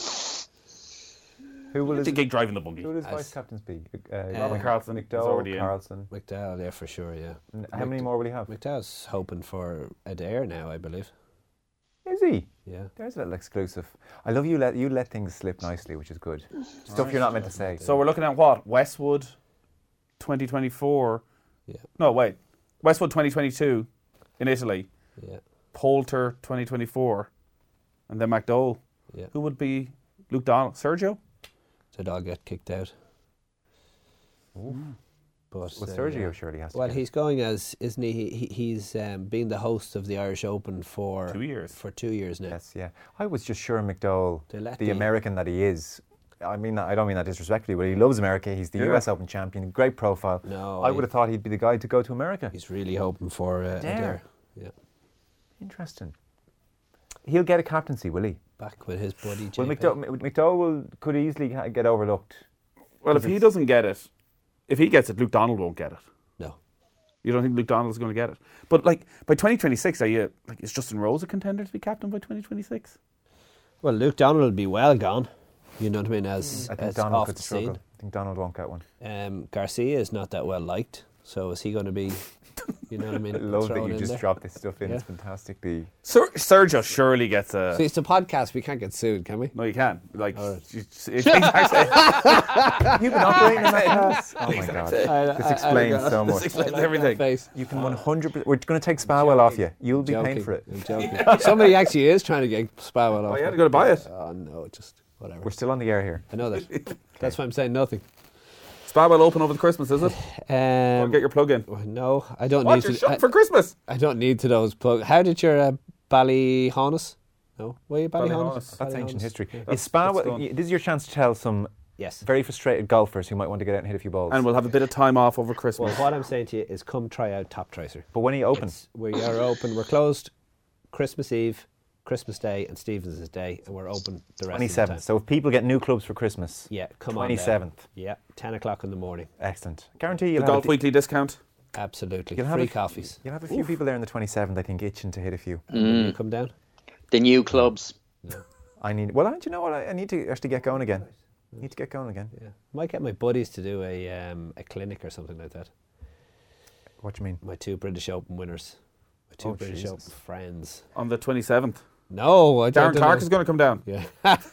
Who will It's his, a gig driving the buggy. who will his As- vice captains be? Uh, Robin Carlson is McDowell, already in. Carlson. McDowell, yeah, for sure, yeah. And how many more will he have? McDowell's hoping for Adair now, I believe. Is he? Yeah. There's a little exclusive. I love you let you let things slip nicely, which is good. Stuff you're not meant to say. So we're looking at what? Westwood twenty twenty-four. Yeah. No, wait. Westwood twenty twenty-two in Italy. Yeah. Poulter twenty twenty-four. And then McDowell. Yeah. Who would be Luke Donald? Sergio? They'd all get kicked out. But Well, uh, Sergio surely has to. Well, get he's going as, isn't he? he he- he's um, been the host of the Irish Open for Two years. For two years now. Yes, yeah. I was just sure McDowell, They let the the- American that he is. I mean, that, I don't mean that disrespectfully, but he loves America. He's the Yeah. U S Open champion, great profile. No, I I- would have thought he'd be the guy to go to America. He's really hoping for uh, Adair. Adair. Yeah. Interesting. He'll get a captaincy, will he? Back with his buddy. Well, J P. McDowell, McDowell will, could easily ha- get overlooked. Well, if he doesn't get it, if he gets it, Luke Donald won't get it. No. You don't think Luke Donald's going to get it? But like by twenty twenty-six, are you like is Justin Rose a contender to be captain by twenty twenty-six? Well, Luke Donald will be well gone. You know what I mean? As, I think as Donald off could the struggle. scene. I think Donald won't get one. Um, Garcia is not that well liked. So is he going to be You know what I mean? I love Throw that it you in just there. dropped this stuff in. Yeah. It's fantastic. The Ser- Sergio surely gets a. See, it's a podcast. We can't get sued, can we? No, you can. Like, All right. you- it's the exact same. You've been operating in that class? Oh my God. I- This I- I explains got- so This much. explains I like everything. that face. You can one hundred percent. We're going to take Spawell off you. You'll be Joking. paying for it. I'm joking. Somebody actually is trying to get Spawell off. Oh, yeah, me. they're going to buy it. Oh no, just whatever. We're still on the air here. I know that. That's why I'm saying nothing. Spa will open over the Christmas, is it? Um, Get your plug in. no, I don't What? need You're to. shopping I, for Christmas? I don't need to those plug. How did your uh, Ballyhonus? No, were you Ballyhonus? Ballyhonus. That's ancient Ballyhonus? history. Yeah. Is Spawell, that's done. y- this is your chance to tell some Yes. very frustrated golfers who might want to get out and hit a few balls. And we'll have a bit of time off over Well, Christmas. what I'm saying to you is, come try out Top Tracer. but when are you open? It's- we are open. We're closed Christmas Eve, Christmas Day, and Stevens' Day, and we're open the rest of the time. twenty-seventh. So if people get new clubs for Christmas, Yeah, come on. down. twenty-seventh. Yeah, ten o'clock in the morning. Excellent. Guarantee The you'll have, Golf a, Weekly discount. Absolutely. You'll have Free a f- coffees. you'll have a few people there on the twenty-seventh, I think, itching to hit a few. Will you come down? The new clubs. I need, well, do you know what? I, I need to actually get going again. I need to get going again. Yeah. Might get my buddies to do a um, a clinic or something like that. What do you mean? My two British Open winners. My two Oh, British Jesus. Open friends. On the twenty-seventh. No, I don't Darren do Clark no- is going to come down. Yeah.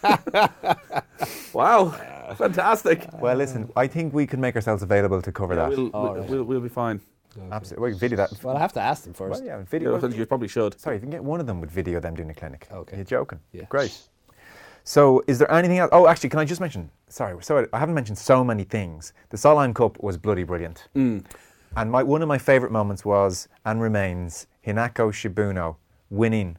Wow. Fantastic. Well, listen, I think we can make ourselves available to cover that. We'll, All we'll, right. we'll, we'll be fine. Absolutely. We can video that. Well, I have to ask them first. Well, yeah, video. You, you probably should. Sorry, if you can get one of them with video them doing a clinic. Okay. Are you joking? Yeah. Great. So, is there anything else? Oh, actually, can I just mention? Sorry, so I haven't mentioned so many things. The Solheim Cup was bloody brilliant, Mm. and my one of my favourite moments was and remains Hinako Shibuno winning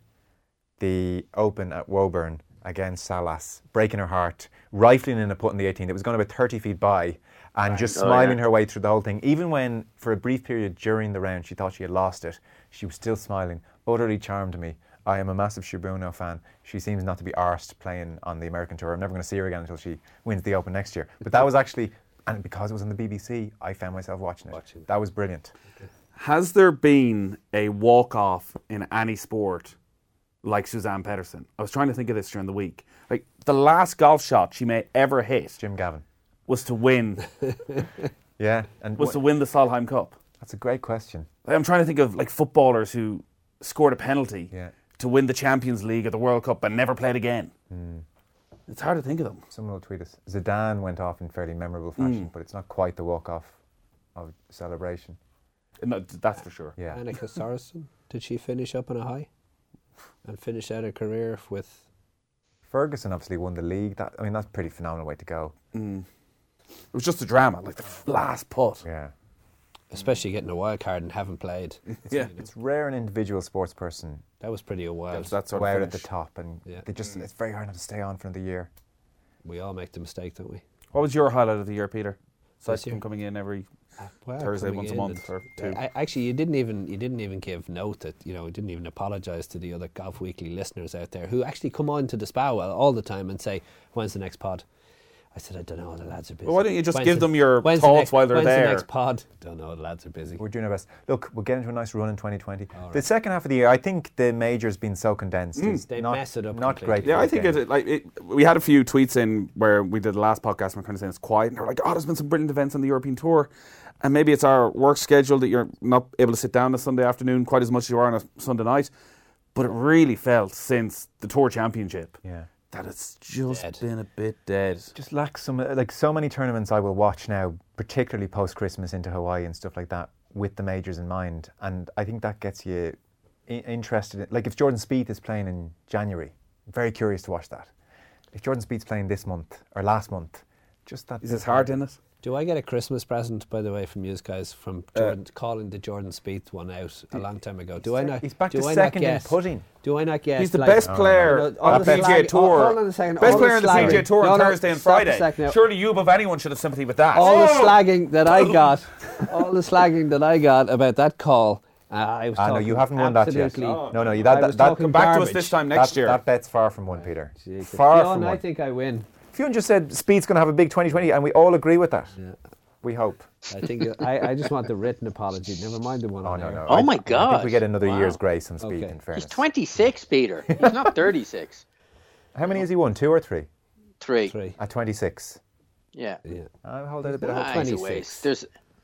the Open at Woburn against Salas, breaking her heart, rifling in a putt in the eighteenth. It was going about thirty feet by, and just Oh, smiling yeah. her way through the whole thing. Even when, for a brief period during the round, she thought she had lost it, she was still smiling. Utterly charmed me. I am a massive Shibuno fan. She seems not to be arsed playing on the American Tour. I'm never going to see her again until she wins the Open next year. But that was actually, and because it was on the B B C, I found myself watching it. Watching. That was brilliant. Has there been a walk-off in any sport like Suzanne Pedersen? I was trying to think of this during the week. Like, the last golf shot she may ever hit Jim Gavin. was to win Yeah, and was to win the Solheim Cup. that's a great question. I'm trying to think of like footballers who scored a penalty Yeah. to win the Champions League or the World Cup and never played again. It's hard to think of them. Someone will tweet us. Zidane went off in fairly memorable fashion, but it's not quite the walk-off of celebration. No, that's for sure. Yeah. Annika Sorensson, did she finish up on a high? And finish out her career with... Ferguson obviously won the league. That I mean, that's a pretty phenomenal way to go. It was just a drama, like the last putt. Yeah. Especially getting a wild card and haven't played. Yeah, It's rare an individual sports person That was pretty a wild. that's that sort go of out at finish. the top, and Yeah. they just it's very hard not to stay on for another year. We all make the mistake, don't we? What was your highlight of the year, Peter? Aside This year? from coming in every Well, Thursday coming once a in month and- or two. I, actually, you didn't even you didn't even give note that you know you didn't even apologise to the other Golf Weekly listeners out there who actually come on to the Spa Well all the time and say, "When's the next pod?" I said, "I don't know. The lads are busy." Well, why don't you just When's give the- them your when's the thoughts next- while they're when's there? the next pod? Don't know. The lads are busy. We're doing our best. Look, we'll get into a nice run in twenty twenty. right. The second half of the year, I think the major's been so condensed. It's They not, mess it up Not completely. great. Yeah, for I the think game. it, like it, we had a few tweets in where we did the last podcast and we're kind of saying it's quiet and they're like, oh, there's been some brilliant events on the European Tour. And maybe it's our work schedule that you're not able to sit down on a Sunday afternoon quite as much as you are on a Sunday night. But it really felt since the Tour Championship Yeah. that it's just Dead. been a bit dead. Just lacks some, like so many tournaments I will watch now, particularly post Christmas into Hawaii and stuff like that, with the majors in mind. And I think that gets you I- interested in, like if Jordan Spieth is playing in January, I'm very curious to watch that. If Jordan Spieth's playing this month or last month, just that. Is his heart in it? Do I get a Christmas present, by the way, from you guys from Jordan, calling the Jordan Spieth one out a long time ago? Do I not? He's back do to I second not in guess, putting. Do I not guess? He's the like- best player No, no, all on the the P G A slag- Tour. Hold on a second. Best all player on the P G A slagging- Tour no, on no, Thursday and stop a Friday. sec now. Surely you above anyone should have sympathy with that. All the slagging that I got, all the slagging that I got about that call, uh, I was Ah, no, talking you haven't won that yet. absolutely- No, no, you, I that, was that, that, talking Come back to us garbage. this time that, next year. that bet's far from one, Peter. Jesus. Far Fionn, from I one. think I win. Fionn just said Speed's going to have a big twenty twenty, and we all agree with that. Yeah. We hope. I think I, I just want the written apology. Never mind the one Oh, on no, air. no. Oh I- my I think God. we get another Wow. year's grace on Speed, Okay. in fairness. He's twenty-six, Peter. He's not thirty-six. How many has he won? Two or three? Three. Three. At twenty-six. Yeah. Yeah. I'll hold out a bit of hope. Ah, he's a twenty-six. waste. There's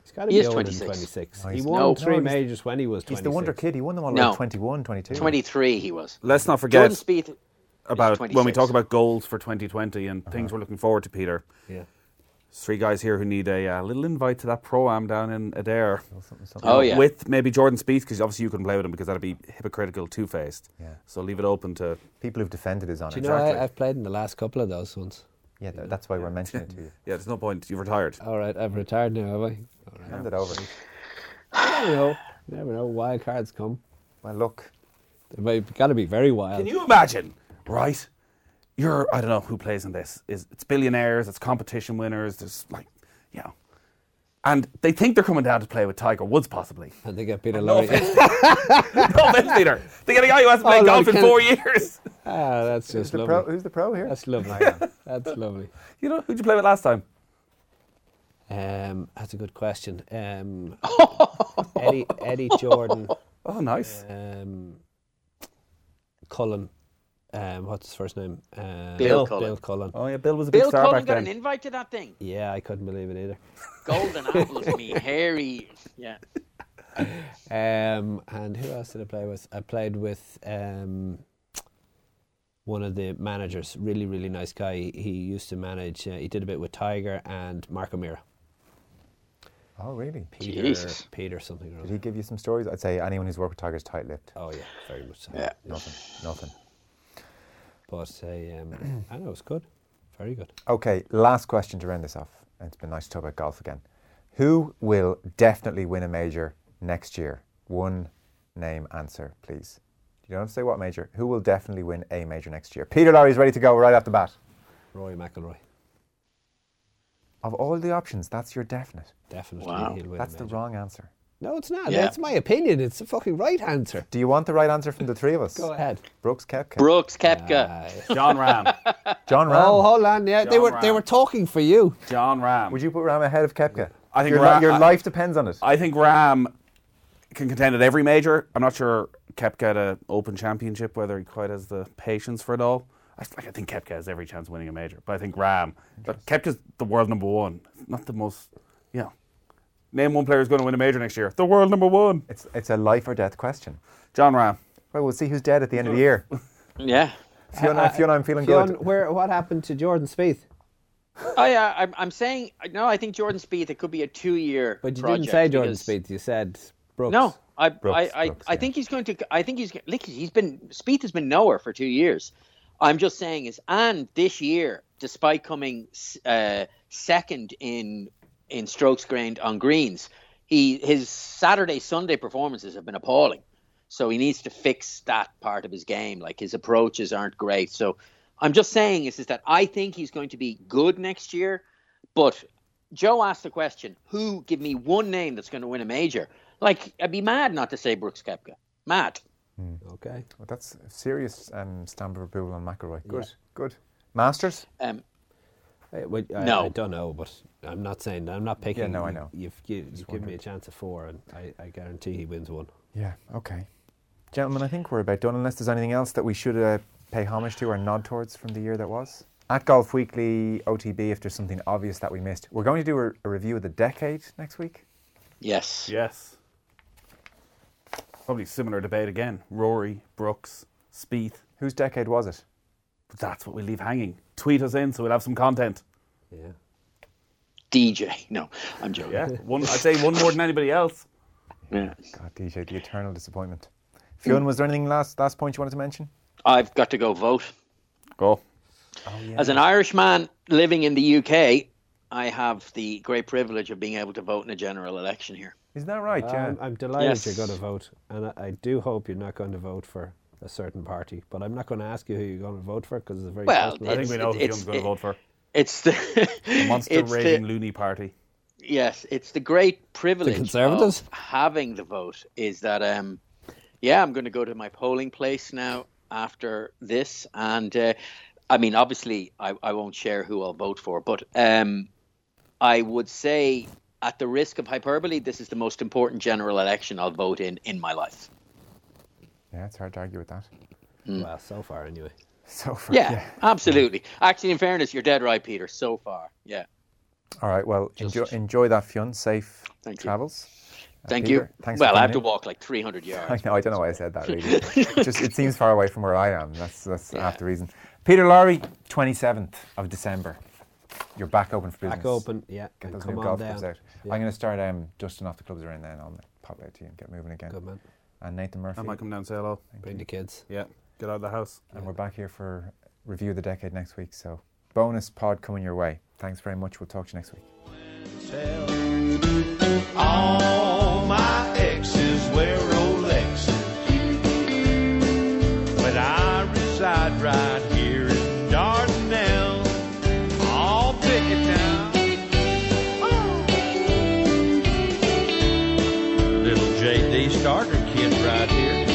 He's got to He be is older than twenty-six. twenty-six. No, he he's- won no. three No, he's- majors when he was He's twenty-six. the wonder kid. He won them all No. like twenty-one, twenty-two. twenty-three he was. Let's not Jordan forget Spieth is about when we twenty-six. talk about goals for twenty twenty and things we're looking forward to, Peter. Yeah. There's three guys here who need a uh, little invite to that pro-am down in Adair. Something, something. Oh, yeah. With maybe Jordan Spieth, because obviously you couldn't play with him because that'd be hypocritical, two-faced. Yeah. So leave it open to... People who've defended his honour. Do you know Exactly. I, I've played in the last couple of those ones? Yeah, th- that's why we're mentioning it to you. Yeah, there's no point. You've retired. All right, I've retired now, have I? All right. Hand it over. You never know. You never know. Wild cards come. Well, look. They've got to be very wild. Can you imagine, right? You're, I don't know who plays in this. Is It's billionaires, it's competition winners, there's like, you know. And they think they're coming down to play with Tiger Woods, possibly. And they get Peter No Lorre. offense, no offense, Peter. They get a guy who hasn't Oh, played no, golf in can- four years. Ah, that's Who's just the, lovely. pro, who's the pro here? That's lovely. That's lovely. You know, who'd you play with last time? Um, that's a good question. Um, Eddie, Eddie Jordan, Oh, nice. um, Cullen. Um, what's his first name? Um, Bill Cullen. Bill Cullen. Oh, yeah, Bill was a big Bill star Cullen back got then. an invite to that thing. Yeah, I couldn't believe it either. Golden apples, me hairy. Yeah. Um, and who else did I play with? I played with um, one of the managers. Really, really nice guy. He, he used to manage. Uh, he did a bit with Tiger and Mark O'Meara. Oh, really? Peter, Jesus. Peter something or Did other. he give you some stories? I'd say anyone who's worked with Tiger's tight-lipped. Oh yeah, very much so. Yeah. Nothing. Nothing. But uh, um, I know it's good. Very good. Okay, last question to round this off. It's been nice to talk about golf again. Who will definitely win a major next year? One name answer, please. You don't have to say what major. Who will definitely win a major next year? Peter Lorre's ready to go right off the bat. Rory McIlroy. Of all the options, that's your definite. Definitely Wow. he'll win That's a the major. wrong answer. No, it's not. Yeah. That's my opinion. It's the fucking right answer. Do you want the right answer from the three of us? Go ahead. Brooks Koepka. Brooks Koepka. Uh, John Ram. John Ram. oh, hold on. Yeah, they John were they Ram. were talking for you. John Ram. Would you put Ram ahead of Koepka? I think your, Ram- li- your I- life depends on it. I think Ram can contend at every major. I'm not sure Koepka at an Open Championship, whether he quite has the patience for it all. I, like, I think Koepka has every chance of winning a major. But I think Ram, but Koepka's the world number one. Not the most, you know. Name one player who's going to win a major next year. The world number one. It's it's a life or death question. John Ram. Well, we'll see who's dead at the end of the year. Yeah. Fiona, Fiona, I'm feeling Fionn, good. where what happened to Jordan Spieth? Oh yeah, I'm, I'm saying no. I think Jordan Spieth. It could be a two-year. But you project didn't say Jordan because- Spieth. You said Brooks. No, I, Brooks, I, I, Brooks, I yeah. think he's going to. I think he's. Look, he's been. Spieth has been nowhere for two years. I'm just saying is, and this year, despite coming uh, second in in strokes gained on greens, he his Saturday Sunday performances have been appalling. So he needs to fix that part of his game. Like his approaches aren't great. So I'm just saying is, is that I think he's going to be good next year. But Joe asked the question, who, give me one name that's going to win a major. Like, I'd be mad not to say Brooks Koepka. Mad. Okay. Well, that's a serious um, stamp of approval on McIlroy. Good, good. Masters? Um, I, well, I, No. I don't know, but I'm not saying I'm not picking. Yeah, no, I know. You've, you, you've given me a chance of four, and I, I guarantee he wins one. Yeah, okay. Gentlemen, I think we're about done, unless there's anything else that we should uh, pay homage to or nod towards from the year that was. At Golf Weekly, O T B, if there's something obvious that we missed. We're going to do a, a review of the decade next week. yes. Yes. Probably similar debate again. Rory, Brooks, Spieth. Whose decade was it? But that's what we leave hanging. Tweet us in so we'll have some content. Yeah. D J. No, I'm joking. Yeah, one. I'd say one more than anybody else. Yeah. God, D J, the eternal disappointment. Fionn, was there anything last last point you wanted to mention? I've got to go vote. Go. As an Irishman living in the U K, I have the great privilege of being able to vote in a general election here. Isn't that right? Yeah. Um, I'm delighted Yes. you're going to vote, and I, I do hope you're not going to vote for a certain party. But I'm not going to ask you who you're going to vote for because it's a very Well, personal. I think It's- we know who it's- Fion's going to it- vote for. It's the The monster it's raving the, loony party. yes, it's the great privilege Conservatives? of having the vote is that um yeah, I'm going to go to my polling place now after this, and uh, I mean obviously I, I won't share who I'll vote for, but um I would say at the risk of hyperbole, this is the most important general election I'll vote in in my life. Yeah, it's hard to argue with that. Well, so far anyway. So far, Yeah, absolutely. Actually, in fairness, you're dead right, Peter. So far, yeah. All right, well, enjoy, enjoy that Fionn. Safe Thank you. travels. Uh, Thank Peter, you. Thanks Well, for I have coming to in. walk like three hundred yards. I know, I don't know why I said that, really. Just it seems far away from where I am. That's that's half the reason. Peter Lowry, twenty-seventh of December. You're back open for business. Back open, yeah. Get and those come new on golf down. clubs out. Yeah. I'm going to start um, dusting off the clubs around then. I'll pop out to you and get moving again. Good man. And Nathan Murphy. I might come down and say hello. Bring the kids. Yeah, get out of the house. And we're back here for review of the decade next week. So bonus pod coming your way. Thanks very much. We'll talk to you next week. All my exes wear Rolexes, but I reside right here in Dardanelle. I'll pick it down. Little J D starter kit right here.